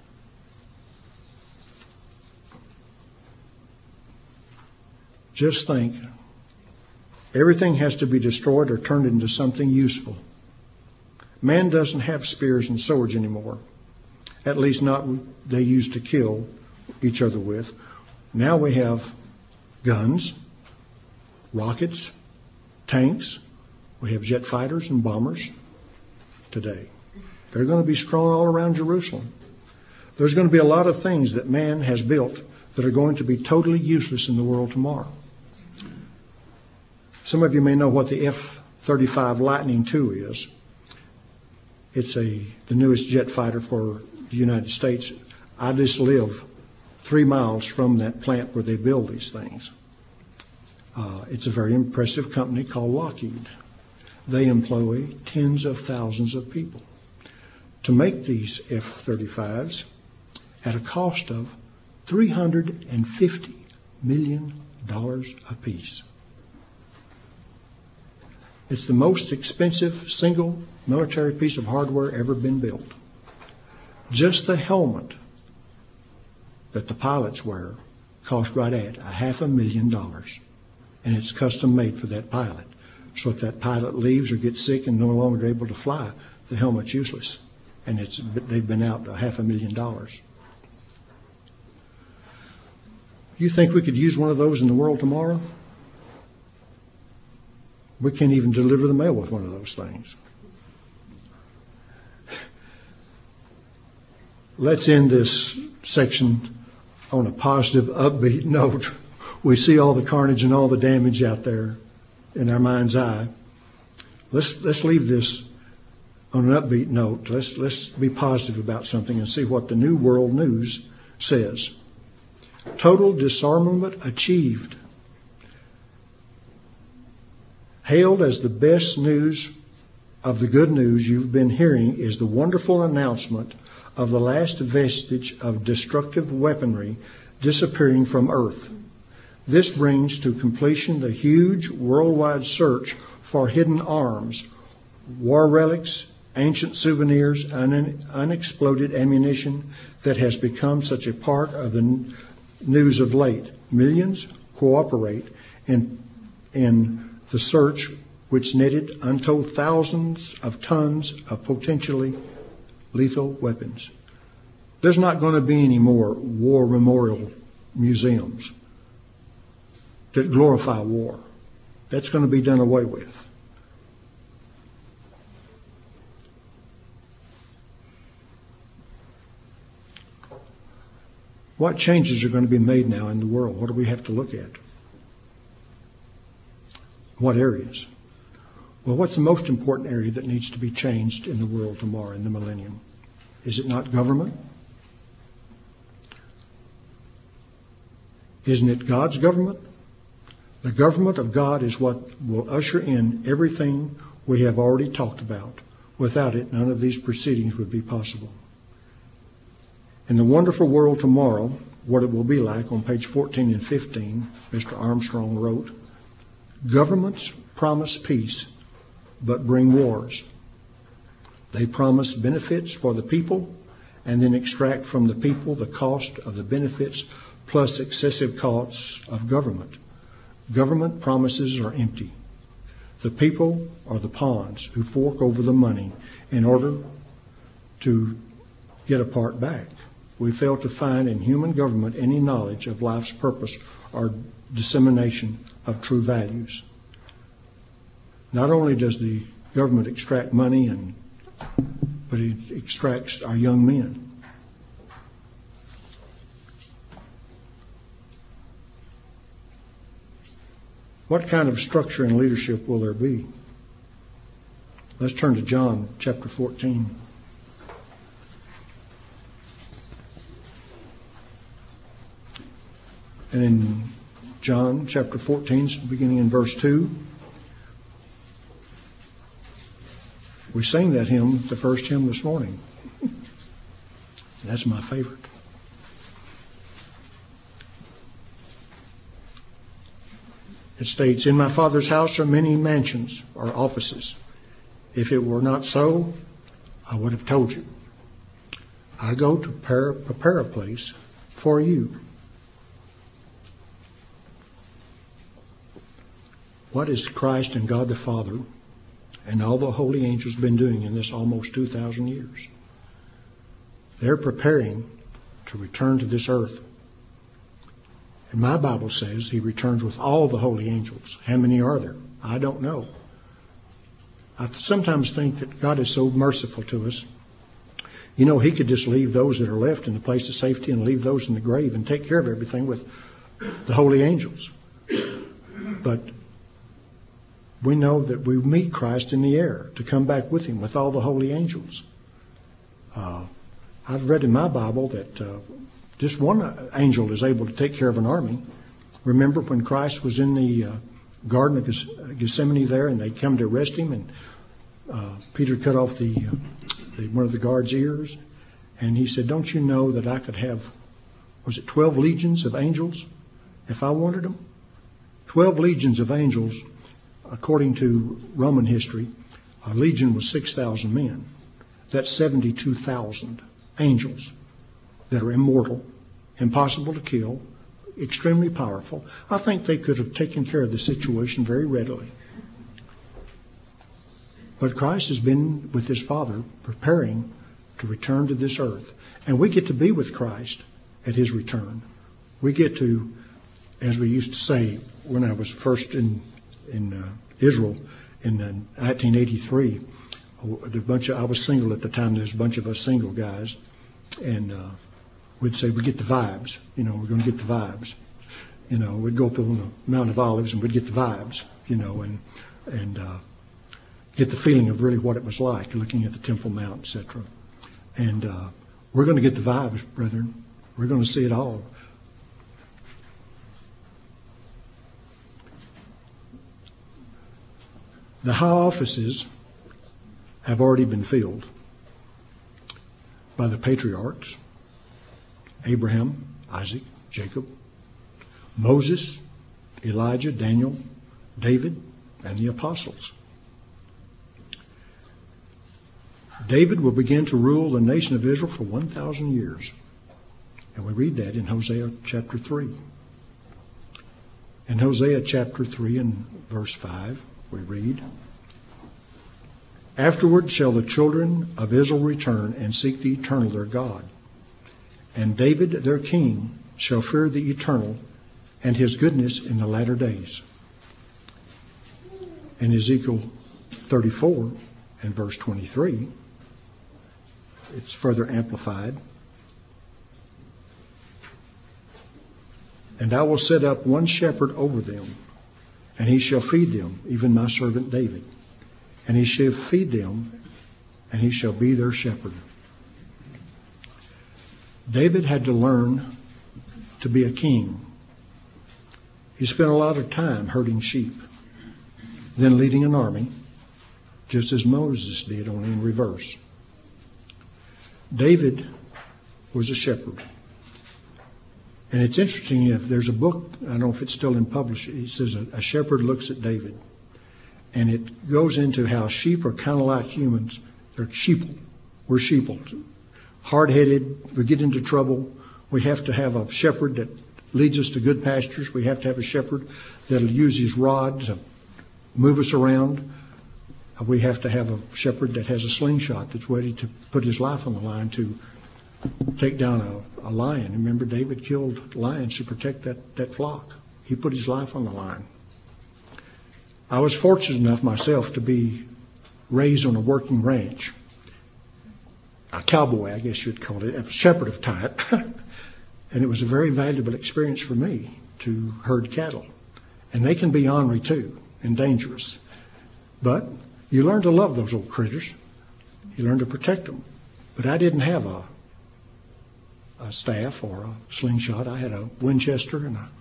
Just think. Everything has to be destroyed or turned into something useful. Man doesn't have spears and swords anymore. At least not they used to kill each other with. Now we have guns, rockets, tanks. We have jet fighters and bombers today. They're going to be strewn all around Jerusalem. There's going to be a lot of things that man has built that are going to be totally useless in the world tomorrow. Some of you may know what the F-35 Lightning II is. It's the newest jet fighter for the United States. I just live 3 miles from that plant where they build these things. It's a very impressive company called Lockheed. They employ tens of thousands of people to make these F-35s at a cost of $350 million apiece. It's the most expensive single military piece of hardware ever been built. Just the helmet that the pilots wear cost right at $500,000. And it's custom made for that pilot. So if that pilot leaves or gets sick and no longer able to fly, the helmet's useless. And they've been out $500,000. You think we could use one of those in the world tomorrow? We can't even deliver the mail with one of those things. Let's end this section on a positive, upbeat note. We see all the carnage and all the damage out there in our mind's eye. Let's leave this on an upbeat note. Let's be positive about something and see what the New World News says. Total disarmament achieved. Hailed as the best news of the good news you've been hearing is the wonderful announcement of the last vestige of destructive weaponry disappearing from Earth. This brings to completion the huge worldwide search for hidden arms, war relics, ancient souvenirs, unexploded ammunition that has become such a part of the news of late. Millions cooperate in the search, which netted untold thousands of tons of potentially lethal weapons. There's not going to be any more war memorial museums that glorify war. That's going to be done away with. What changes are going to be made now in the world? What do we have to look at? What areas? Well, what's the most important area that needs to be changed in the world tomorrow, in the millennium? Is it not government? Isn't it God's government? The government of God is what will usher in everything we have already talked about. Without it, none of these proceedings would be possible. In the wonderful world tomorrow, what it will be like, on page 14 and 15, Mr. Armstrong wrote, governments promise peace, but bring wars. They promise benefits for the people and then extract from the people the cost of the benefits plus excessive costs of government. Government promises are empty. The people are the pawns who fork over the money in order to get a part back. We fail to find in human government any knowledge of life's purpose or dissemination of true values. Not only does the government extract money, but it extracts our young men. What kind of structure and leadership will there be? Let's turn to John chapter 14. And in John chapter 14, beginning in verse 2, we sang that hymn, the first hymn this morning. That's my favorite. It states, in my Father's house are many mansions or offices. If it were not so, I would have told you. I go to prepare a place for you. What has Christ and God the Father and all the holy angels been doing in this almost 2,000 years? They're preparing to return to this earth. And my Bible says he returns with all the holy angels. How many are there? I don't know. I sometimes think that God is so merciful to us. You know, he could just leave those that are left in the place of safety and leave those in the grave and take care of everything with the holy angels. But we know that we meet Christ in the air to come back with him with all the holy angels. I've read in my Bible that just one angel is able to take care of an army. Remember when Christ was in the Garden of Gethsemane there, and they'd come to arrest him, and Peter cut off one of the guard's ears, and he said, don't you know that I could have, 12 legions of angels if I wanted them? 12 legions of angels. According to Roman history, a legion was 6,000 men. That's 72,000 angels that are immortal, impossible to kill, extremely powerful. I think they could have taken care of the situation very readily. But Christ has been with his Father preparing to return to this earth. And we get to be with Christ at his return. We get to, as we used to say when I was first in Israel in 1983, I was single at the time. There was a bunch of us single guys, and we'd say we get the vibes. We're going to get the vibes. We'd go up on the Mount of Olives and we'd get the vibes. And get the feeling of really what it was like looking at the Temple Mount, etc. And we're going to get the vibes, brethren. We're going to see it all. The high offices have already been filled by the patriarchs, Abraham, Isaac, Jacob, Moses, Elijah, Daniel, David, and the apostles. David will begin to rule the nation of Israel for 1,000 years. And we read that in Hosea chapter 3. In Hosea chapter 3 and verse 5, we read, "Afterward shall the children of Israel return and seek the eternal their God. And David their king shall fear the eternal and his goodness in the latter days." In Ezekiel 34 and verse 23, it's further amplified. "And I will set up one shepherd over them, and he shall feed them, even my servant David. And he shall feed them, and he shall be their shepherd." David had to learn to be a king. He spent a lot of time herding sheep, then leading an army, just as Moses did, only in reverse. David was a shepherd. And it's interesting, if there's a book, I don't know if it's still in publishing, it says A Shepherd Looks at David. And it goes into how sheep are kind of like humans. They're sheeple. We're sheeple. Hard-headed. We get into trouble. We have to have a shepherd that leads us to good pastures. We have to have a shepherd that'll use his rod to move us around. We have to have a shepherd that has a slingshot that's ready to put his life on the line to take down a lion. Remember, David killed lions to protect that flock. He put his life on the line. I was fortunate enough myself to be raised on a working ranch. A cowboy, I guess you'd call it, a shepherd of type. And it was a very valuable experience for me to herd cattle. And they can be ornery too and dangerous. But you learn to love those old critters. You learn to protect them. But I didn't have a staff or a slingshot. I had a Winchester and a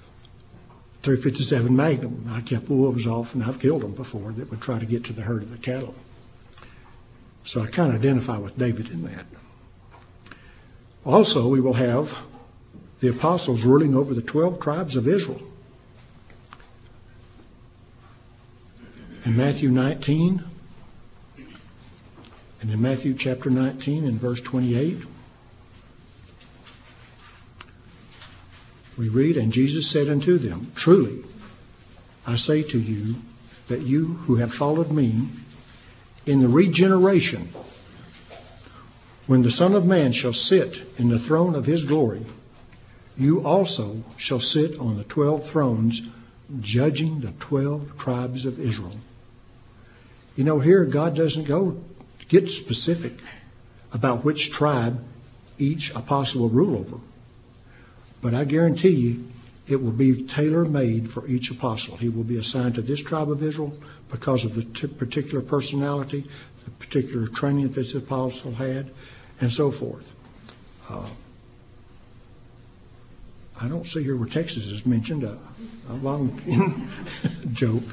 .357 Magnum. I kept wolves off, and I've killed them before that would try to get to the herd of the cattle. So I kind of identify with David in that. Also, we will have the apostles ruling over the 12 tribes of Israel. In Matthew 19, and in Matthew chapter 19 and verse 28, we read, "And Jesus said unto them, Truly, I say to you, that you who have followed me, in the regeneration, when the Son of Man shall sit in the throne of his glory, you also shall sit on the 12 thrones, judging the 12 tribes of Israel." You know, here God doesn't get specific about which tribe each apostle will rule over. But I guarantee you, it will be tailor-made for each apostle. He will be assigned to this tribe of Israel because of the particular personality, the particular training that this apostle had, and so forth. I don't see here where Texas is mentioned. A long joke.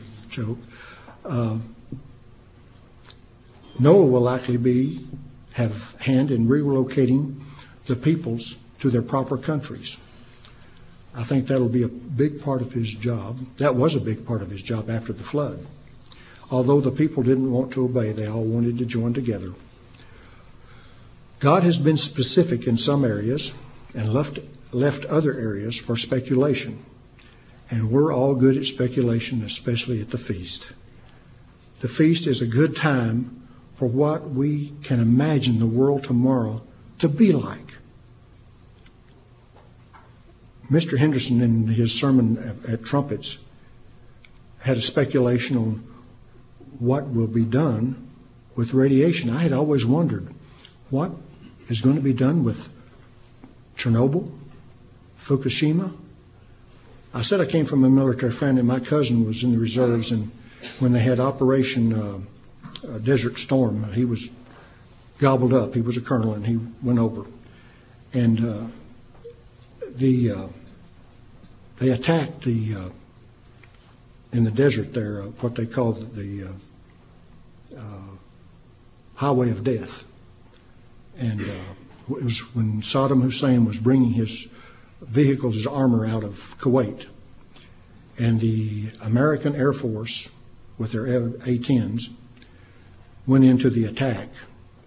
Noah will likely have hand in relocating the peoples to their proper countries. I think that'll be a big part of his job. That was a big part of his job after the flood. Although the people didn't want to obey, they all wanted to join together. God has been specific in some areas and left other areas for speculation. And we're all good at speculation, especially at the feast. The feast is a good time for what we can imagine the world tomorrow to be like. Mr. Henderson, in his sermon at Trumpets, had a speculation on what will be done with radiation. I had always wondered what is going to be done with Chernobyl, Fukushima. I said I came from a military family. My cousin was in the reserves, and when they had Operation Desert Storm, he was gobbled up. He was a colonel, and he went over. And they attacked in the desert there, what they called the Highway of Death. And it was when Saddam Hussein was bringing his vehicles, his armor out of Kuwait. And the American Air Force, with their A-10s, went into the attack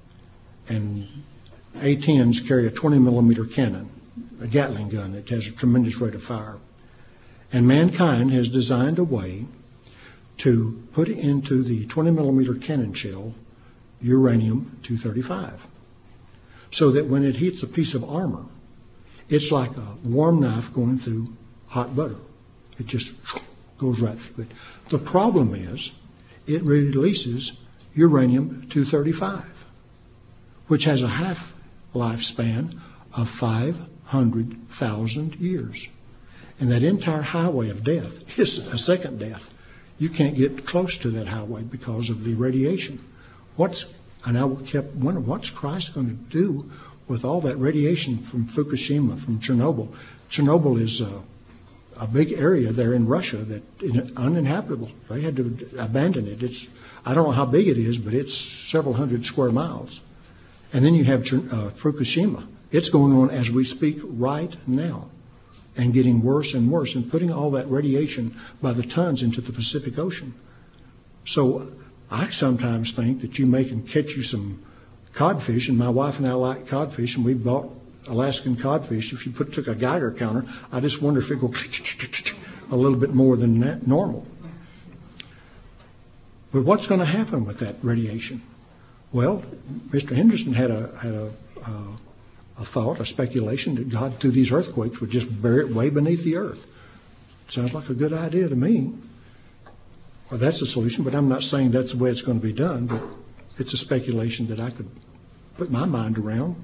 And A-10s carry a 20 millimeter cannon, a Gatling gun that has a tremendous rate of fire. And mankind has designed a way to put into the 20 millimeter cannon shell uranium-235, so that when it hits a piece of armor, it's like a warm knife going through hot butter. It just goes right through it. The problem is it releases uranium-235, which has a half-lifespan of 500,000 years. And that entire highway of death is a second death. You can't get close to that highway because of the radiation. And I kept wondering, what's Christ going to do with all that radiation from Fukushima, from Chernobyl? Chernobyl is a big area there in Russia that is uninhabitable. They had to abandon it. I don't know how big it is, but it's several hundred square miles. And then you have Fukushima. It's going on as we speak right now, and getting worse and worse, and putting all that radiation by the tons into the Pacific Ocean. So I sometimes think that you can catch you some codfish, and my wife and I like codfish, and we bought Alaskan codfish. If you took a Geiger counter, I just wonder if it go a little bit more than that normal. But what's going to happen with that radiation? Well, Mr. Henderson had a thought, a speculation that God, through these earthquakes, would just bury it way beneath the earth. Sounds like a good idea to me. Well, that's a solution, but I'm not saying that's the way it's going to be done, but it's a speculation that I could put my mind around.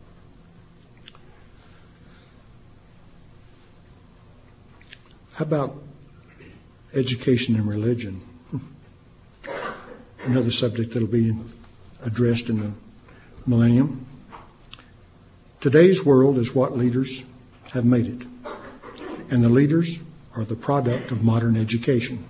How about education and religion? Another subject that will be addressed in the millennium. Today's world is what leaders have made it, and the leaders are the product of modern education.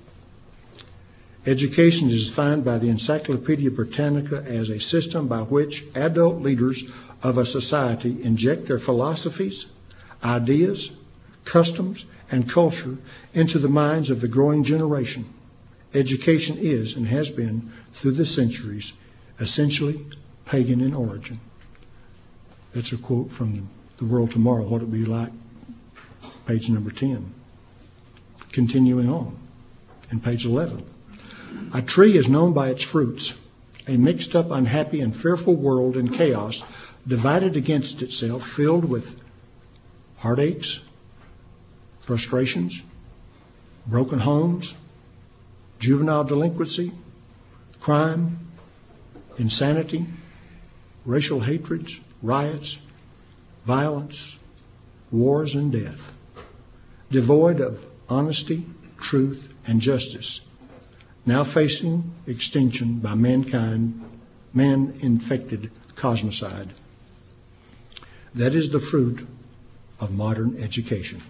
Education is defined by the Encyclopedia Britannica as a system by which adult leaders of a society inject their philosophies, ideas, customs, and culture into the minds of the growing generation. Education is and has been through the centuries essentially pagan in origin. That's a quote from The World Tomorrow, What It Be Like, page number 10. Continuing on, in page 11. A tree is known by its fruits. A mixed up, unhappy, and fearful world in chaos, divided against itself, filled with heartaches, frustrations, broken homes, juvenile delinquency, crime, insanity, racial hatreds, riots, violence, wars, and death, devoid of honesty, truth, and justice, now facing extinction by mankind, man-infected cosmocide. That is the fruit of modern education.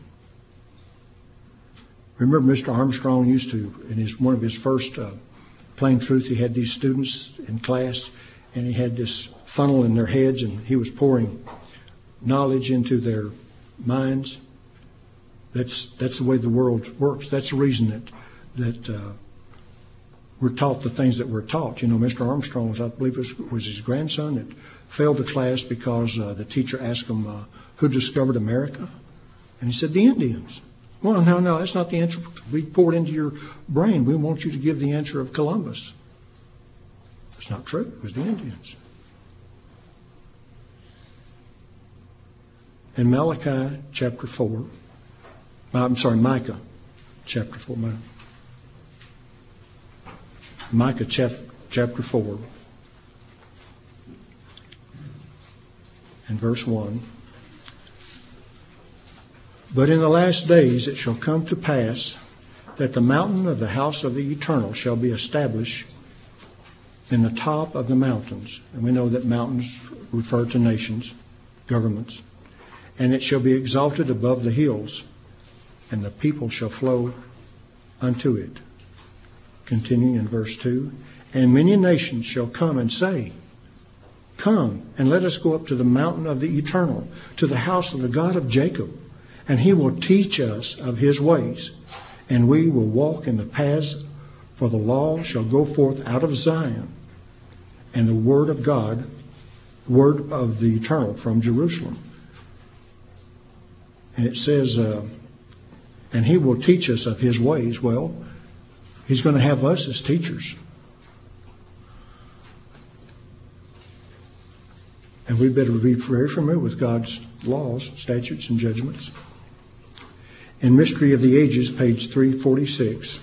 Remember, Mr. Armstrong used to, in one of his first Plain Truth, he had these students in class, and he had this funnel in their heads, and he was pouring knowledge into their minds. That's the way the world works. That's the reason that we're taught the things that we're taught. You know, Mr. Armstrong, I believe was his grandson that failed the class because the teacher asked him who discovered America, and he said the Indians. Well, no, that's not the answer we poured into your brain. We want you to give the answer of Columbus. It's not true. It was the Indians. In Micah chapter 4, Micah chapter 4 and verse 1. But in the last days it shall come to pass that the mountain of the house of the Eternal shall be established in the top of the mountains. And we know that mountains refer to nations, governments. And it shall be exalted above the hills, and the people shall flow unto it. Continuing in verse 2. And many nations shall come and say, Come, and let us go up to the mountain of the Eternal, to the house of the God of Jacob. And he will teach us of his ways, and we will walk in the paths, for the law shall go forth out of Zion, and the word of God word of the Eternal from Jerusalem. And it says, and he will teach us of his ways. Well, he's going to have us as teachers. And we better be very familiar with God's laws, statutes, and judgments. In Mystery of the Ages, page 346,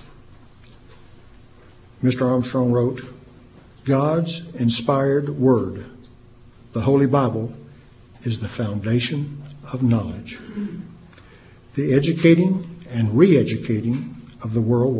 Mr. Armstrong wrote, God's inspired word, the Holy Bible, is the foundation of knowledge. The educating and re-educating of the world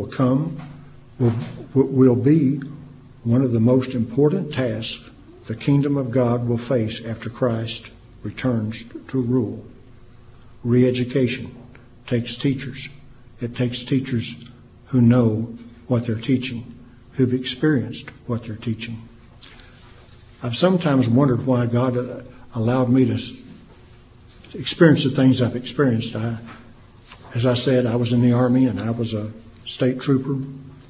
will be one of the most important tasks the kingdom of God will face after Christ returns to rule. Re-education takes teachers. It takes teachers who know what they're teaching, who've experienced what they're teaching. I've sometimes wondered why God allowed me to experience the things I've experienced. As I said, I was in the Army and I was a state trooper.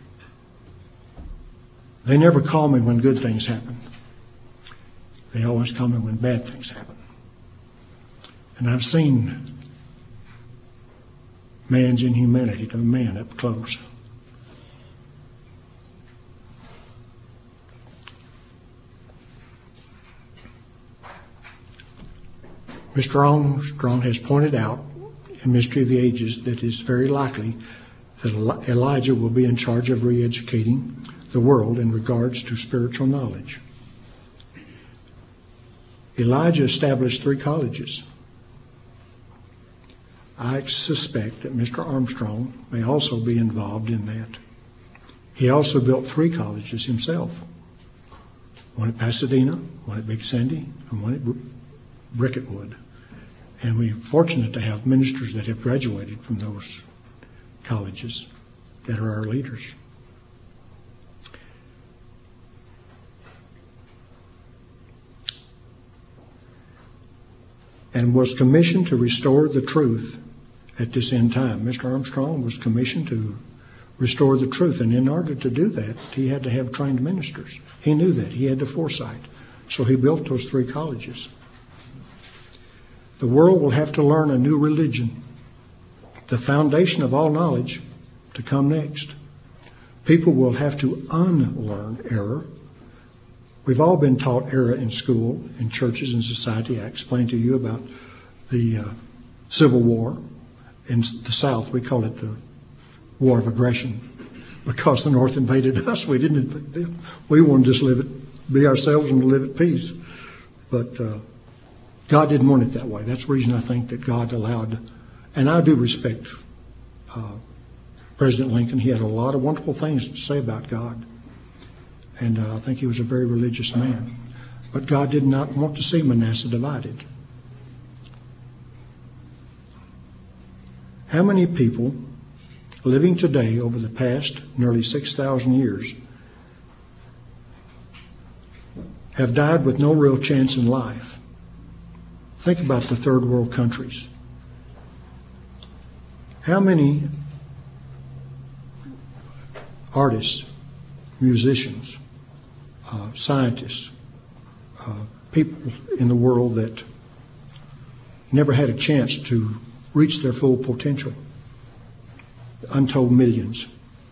They never call me when good things happen. They always call me when bad things happen. And I've seen man's inhumanity to man up close. Mr. Armstrong has pointed out in Mystery of the Ages that it's very likely that Elijah will be in charge of re-educating the world in regards to spiritual knowledge. Elijah established 3 colleges. I suspect that Mr. Armstrong may also be involved in that. He also built 3 colleges himself. One at Pasadena, one at Big Sandy, and one at Bricketwood. And we're fortunate to have ministers that have graduated from those colleges that are our leaders. And was commissioned to restore the truth at this end time. Mr. Armstrong was commissioned to restore the truth. And in order to do that, he had to have trained ministers. He knew that. He had the foresight. So he built those 3 colleges. The world will have to learn a new religion, the foundation of all knowledge, to come next. People will have to unlearn error. We've all been taught error in school, in churches, in society. I explained to you about the Civil War. In the South, we call it the War of Aggression. Because the North invaded us, we didn't invade them. We wanted to be ourselves and live at peace. But God didn't want it that way. That's the reason I think that God allowed, and I do respect President Lincoln. He had a lot of wonderful things to say about God. And I think he was a very religious man. But God did not want to see Manasseh divided. How many people living today over the past nearly 6,000 years have died with no real chance in life? Think about the third world countries. How many artists, musicians, scientists, people in the world that never had a chance to reach their full potential? Untold millions.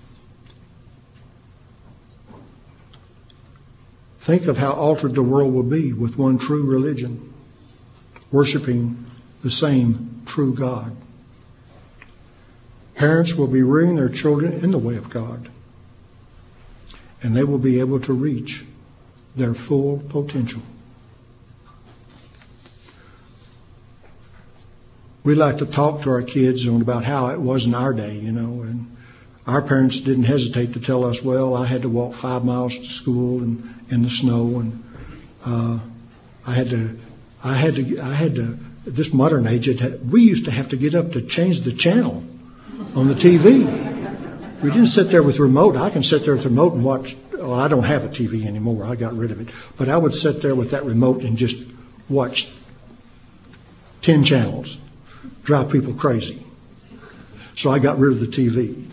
Think of how altered the world will be with one true religion, worshiping the same true God. Parents will be rearing their children in the way of God, and they will be able to reach their full potential. We like to talk to our kids about how it was in our day, and our parents didn't hesitate to tell us, well, I had to walk 5 miles to school and in the snow, and I had to, this modern age, we used to have to get up to change the channel on the TV. We didn't sit there with the remote. I can sit there with the remote and watch. Well, I don't have a TV anymore. I got rid of it. But I would sit there with that remote and just watch 10 channels. Drive people crazy. So I got rid of the TV.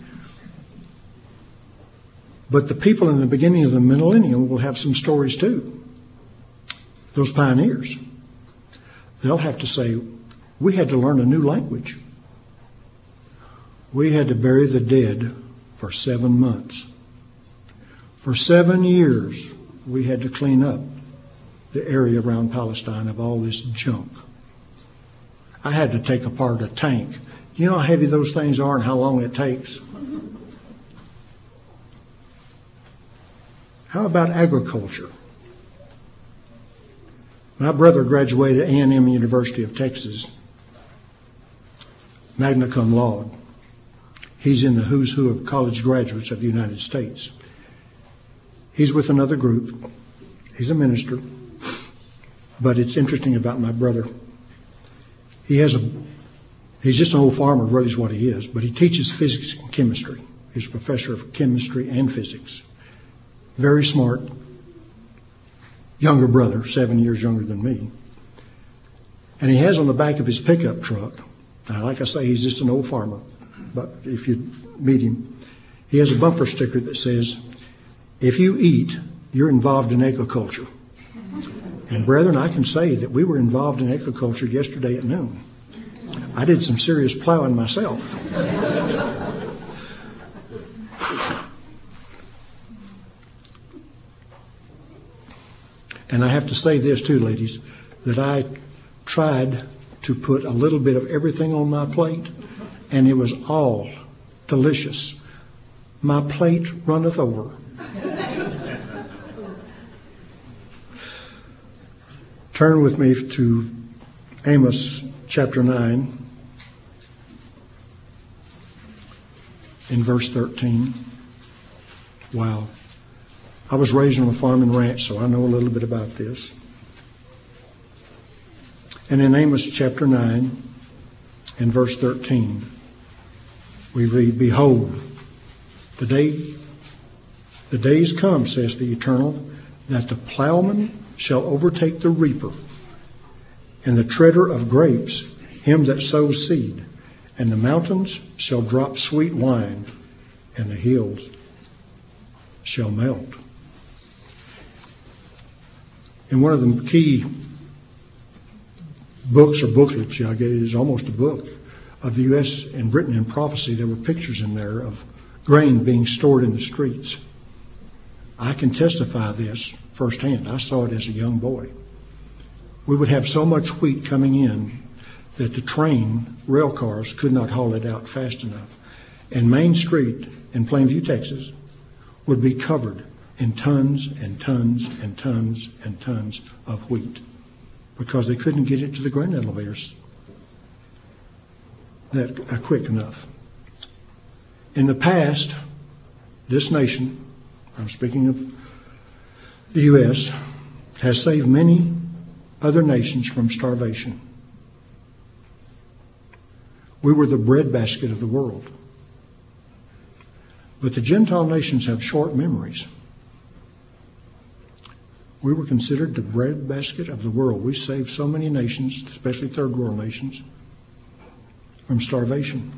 But the people in the beginning of the millennium will have some stories too. those pioneers, they'll have to say, we had to learn a new language. We had to bury the dead for 7 months. For 7 years, we had to clean up the area around Palestine of all this junk. I had to take apart a tank. You know how heavy those things are and how long it takes? How about agriculture? My brother graduated A&M University of Texas, magna cum laude. He's in the who's who of college graduates of the United States. He's with another group. He's a minister. But it's interesting about my brother. He's just an old farmer, really is what he is, but he teaches physics and chemistry. He's a professor of chemistry and physics. Very smart. Younger brother, 7 years younger than me. And he has on the back of his pickup truck, now like I say, he's just an old farmer, but if you meet him, he has a bumper sticker that says, if you eat, you're involved in agriculture. And brethren, I can say that we were involved in agriculture yesterday at noon. I did some serious plowing myself. And I have to say this too, ladies, that I tried to put a little bit of everything on my plate, and it was all delicious. My plate runneth over. Turn with me to Amos chapter 9 in verse 13. Wow. I was raised on a farm and ranch, so I know a little bit about this. And in Amos chapter 9 and verse 13, we read, behold, the days come, says the Eternal, that the plowman shall overtake the reaper, and the treader of grapes him that sows seed, and the mountains shall drop sweet wine, and the hills shall melt. In one of the key books or booklets, I guess it is almost a book, of the U.S. and Britain in prophecy, there were pictures in there of grain being stored in the streets. I can testify this firsthand. I saw it as a young boy. We would have so much wheat coming in that the rail cars could not haul it out fast enough. And Main Street in Plainview, Texas, would be covered in tons and tons and tons and tons of wheat because they couldn't get it to the grain elevators that quick enough. In the past, this nation, I'm speaking of the U.S., has saved many other nations from starvation. We were the breadbasket of the world. But the Gentile nations have short memories. We were considered the breadbasket of the world. We saved so many nations, especially third world nations, from starvation.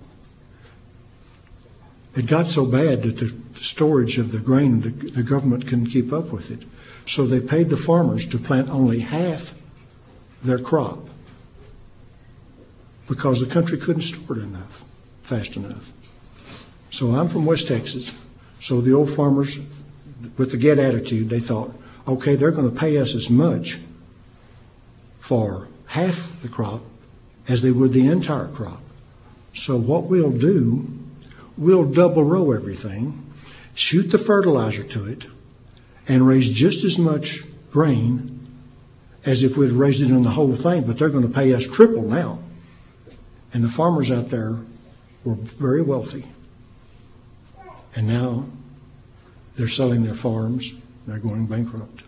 It got so bad that the storage of the grain, the government couldn't keep up with it. So they paid the farmers to plant only half their crop because the country couldn't store it fast enough. So I'm from West Texas. So the old farmers, with the get attitude, they thought, okay, they're going to pay us as much for half the crop as they would the entire crop. So what we'll do, we'll double row everything, shoot the fertilizer to it, and raise just as much grain as if we'd raised it on the whole thing, but they're going to pay us triple now. And the farmers out there were very wealthy. And now they're selling their farms. They're going bankrupt.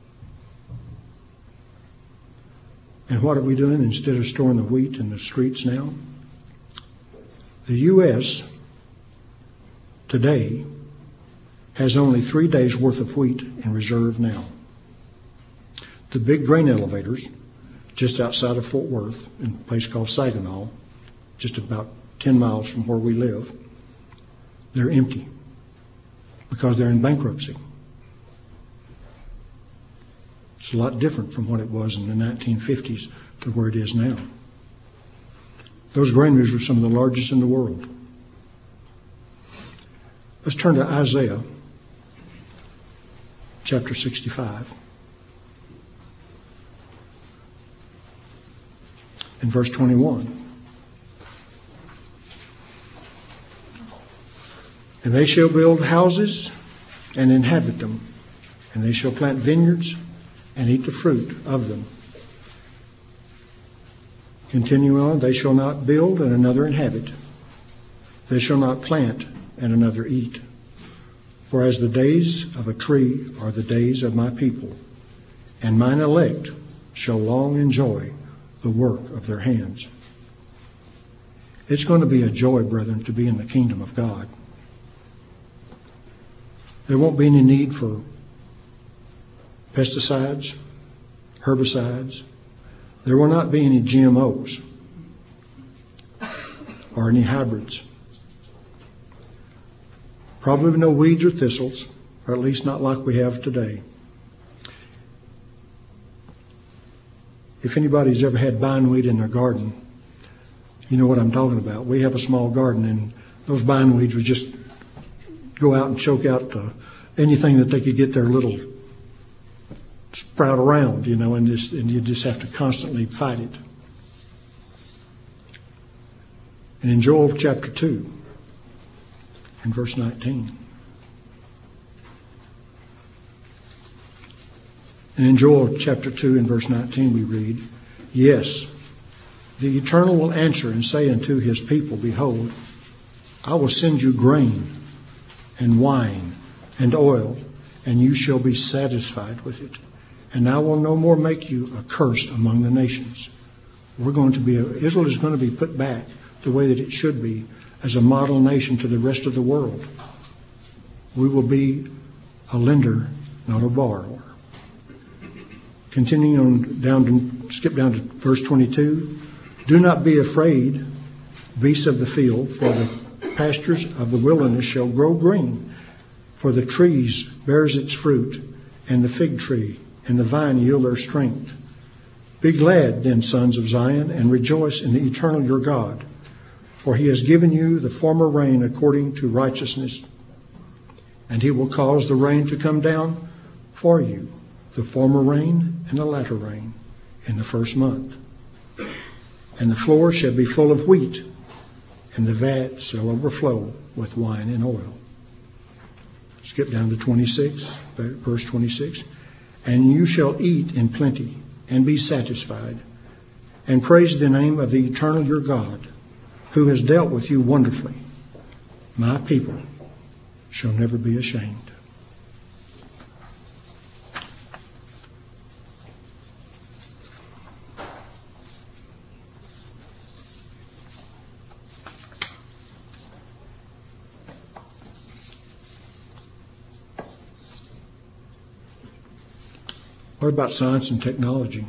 And what are we doing instead of storing the wheat in the streets now? The U.S. today has only 3 days worth of wheat in reserve now. The big grain elevators just outside of Fort Worth in a place called Saginaw, just about 10 miles from where we live, they're empty because they're in bankruptcy. It's a lot different from what it was in the 1950s to where it is now. Those granaries are some of the largest in the world. Let's turn to Isaiah chapter 65. In verse 21. And they shall build houses and inhabit them, and they shall plant vineyards and eat the fruit of them. Continuing on, they shall not build and another inhabit. They shall not plant and another eat. For as the days of a tree are the days of my people, and mine elect shall long enjoy the work of their hands. It's going to be a joy, brethren, to be in the kingdom of God. There won't be any need for pesticides, herbicides. There will not be any GMOs or any hybrids. Probably no weeds or thistles, or at least not like we have today. If anybody's ever had bindweed in their garden, you know what I'm talking about. We have a small garden, and those bindweeds would just go out and choke out anything that they could get their little sprout around, and you just have to constantly fight it. And in Joel chapter 2, in verse 19. And in Joel chapter 2 and verse 19 we read, Yes, the Eternal will answer and say unto his people, Behold, I will send you grain and wine and oil, and you shall be satisfied with it. And I will no more make you a curse among the nations. Israel is going to be put back the way that it should be, as a model nation to the rest of the world. We will be a lender, not a borrower. Continuing on skip down to verse 22. Do not be afraid, beasts of the field, for the pastures of the wilderness shall grow green. For the trees bears its fruit, and the fig tree and the vine yield their strength. Be glad then, sons of Zion, and rejoice in the Eternal your God. For he has given you the former rain according to righteousness, and he will cause the rain to come down for you, the former rain and the latter rain, in the first month. And the floor shall be full of wheat, and the vat shall overflow with wine and oil. Skip down to 26, verse 26. And you shall eat in plenty, and be satisfied, and praise the name of the Eternal your God, who has dealt with you wonderfully. My people shall never be ashamed. What about science and technology?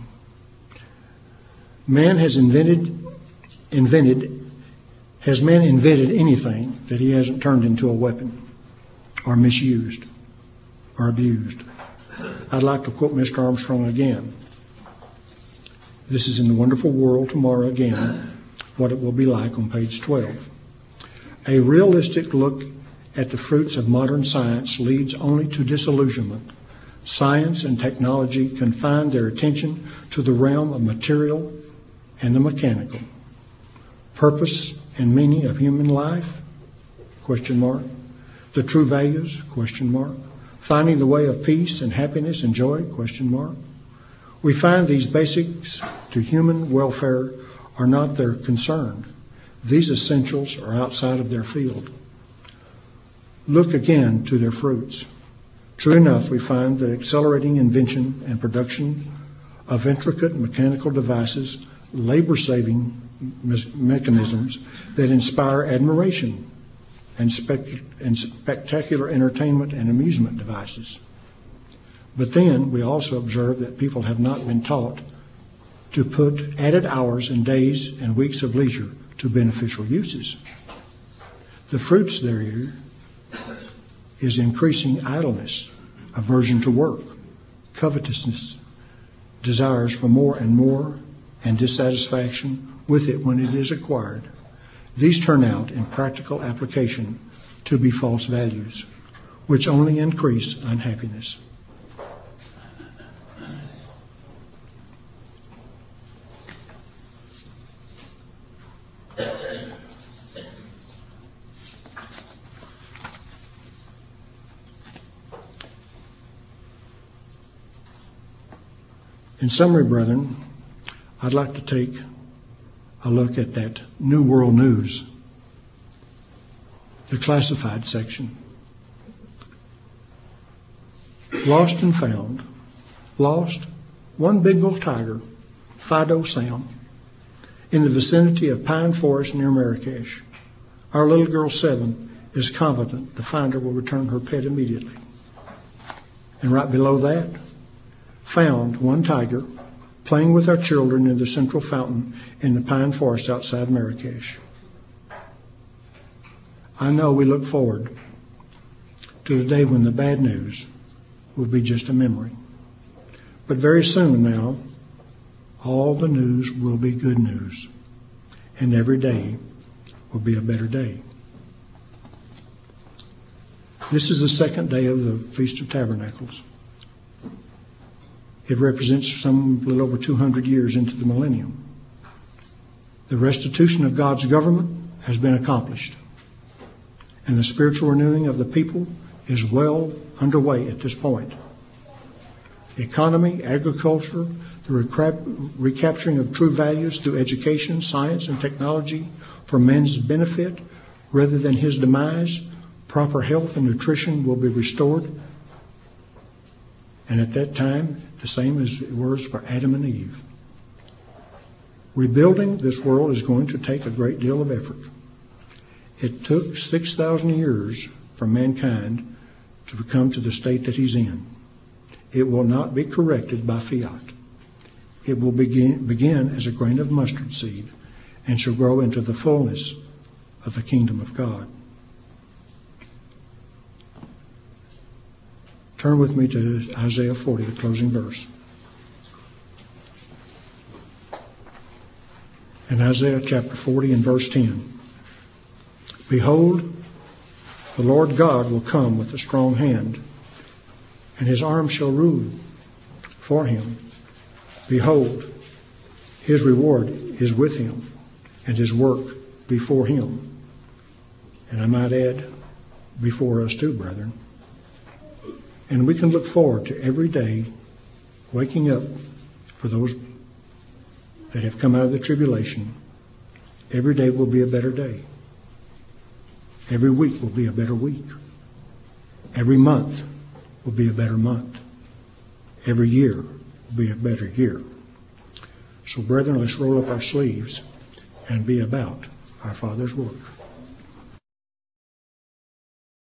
Has man invented anything that he hasn't turned into a weapon or misused or abused? I'd like to quote Mr. Armstrong again. This is in The Wonderful World tomorrow again, what it will be like on page 12. A realistic look at the fruits of modern science leads only to disillusionment. Science and technology confine their attention to the realm of material and the mechanical. Purpose and meaning of human life? Question mark. The true values? Question mark. Finding the way of peace and happiness and joy? Question mark. We find these basics to human welfare are not their concern. These essentials are outside of their field. Look again to their fruits. True enough, we find the accelerating invention and production of intricate mechanical devices, labor-saving mechanisms that inspire admiration, and spectacular entertainment and amusement devices. But then we also observe that people have not been taught to put added hours and days and weeks of leisure to beneficial uses. The fruits there is increasing idleness, aversion to work, covetousness, desires for more and more, and dissatisfaction with it when it is acquired. These turn out in practical application to be false values, which only increase unhappiness. In summary, brethren, I'd like to take a look at that New World News, the classified section. Lost and found. Lost, one Bengal tiger, Fido Sam, in the vicinity of Pine Forest near Marrakesh. Our little girl, 7, is confident the finder will return her pet immediately. And right below that, found one tiger playing with our children in the central fountain in the pine forest outside Marrakesh. I know we look forward to the day when the bad news will be just a memory. But very soon now, all the news will be good news, and every day will be a better day. This is the second day of the Feast of Tabernacles. It represents some little over 200 years into the millennium. The restitution of God's government has been accomplished, and the spiritual renewing of the people is well underway at this point. Economy, agriculture, the recapturing of true values through education, science, and technology for men's benefit rather than his demise, proper health and nutrition will be restored. And at that time, the same as it was for Adam and Eve. Rebuilding this world is going to take a great deal of effort. It took 6,000 years for mankind to come to the state that he's in. It will not be corrected by fiat. It will begin as a grain of mustard seed and shall grow into the fullness of the kingdom of God. Turn with me to Isaiah 40, the closing verse. In Isaiah chapter 40 and verse 10, behold, the Lord God will come with a strong hand, and his arm shall rule for him. Behold, his reward is with him, and his work before him. And I might add, before us too, brethren. And we can look forward to every day waking up for those that have come out of the tribulation. Every day will be a better day. Every week will be a better week. Every month will be a better month. Every year will be a better year. So, brethren, let's roll up our sleeves and be about our Father's work.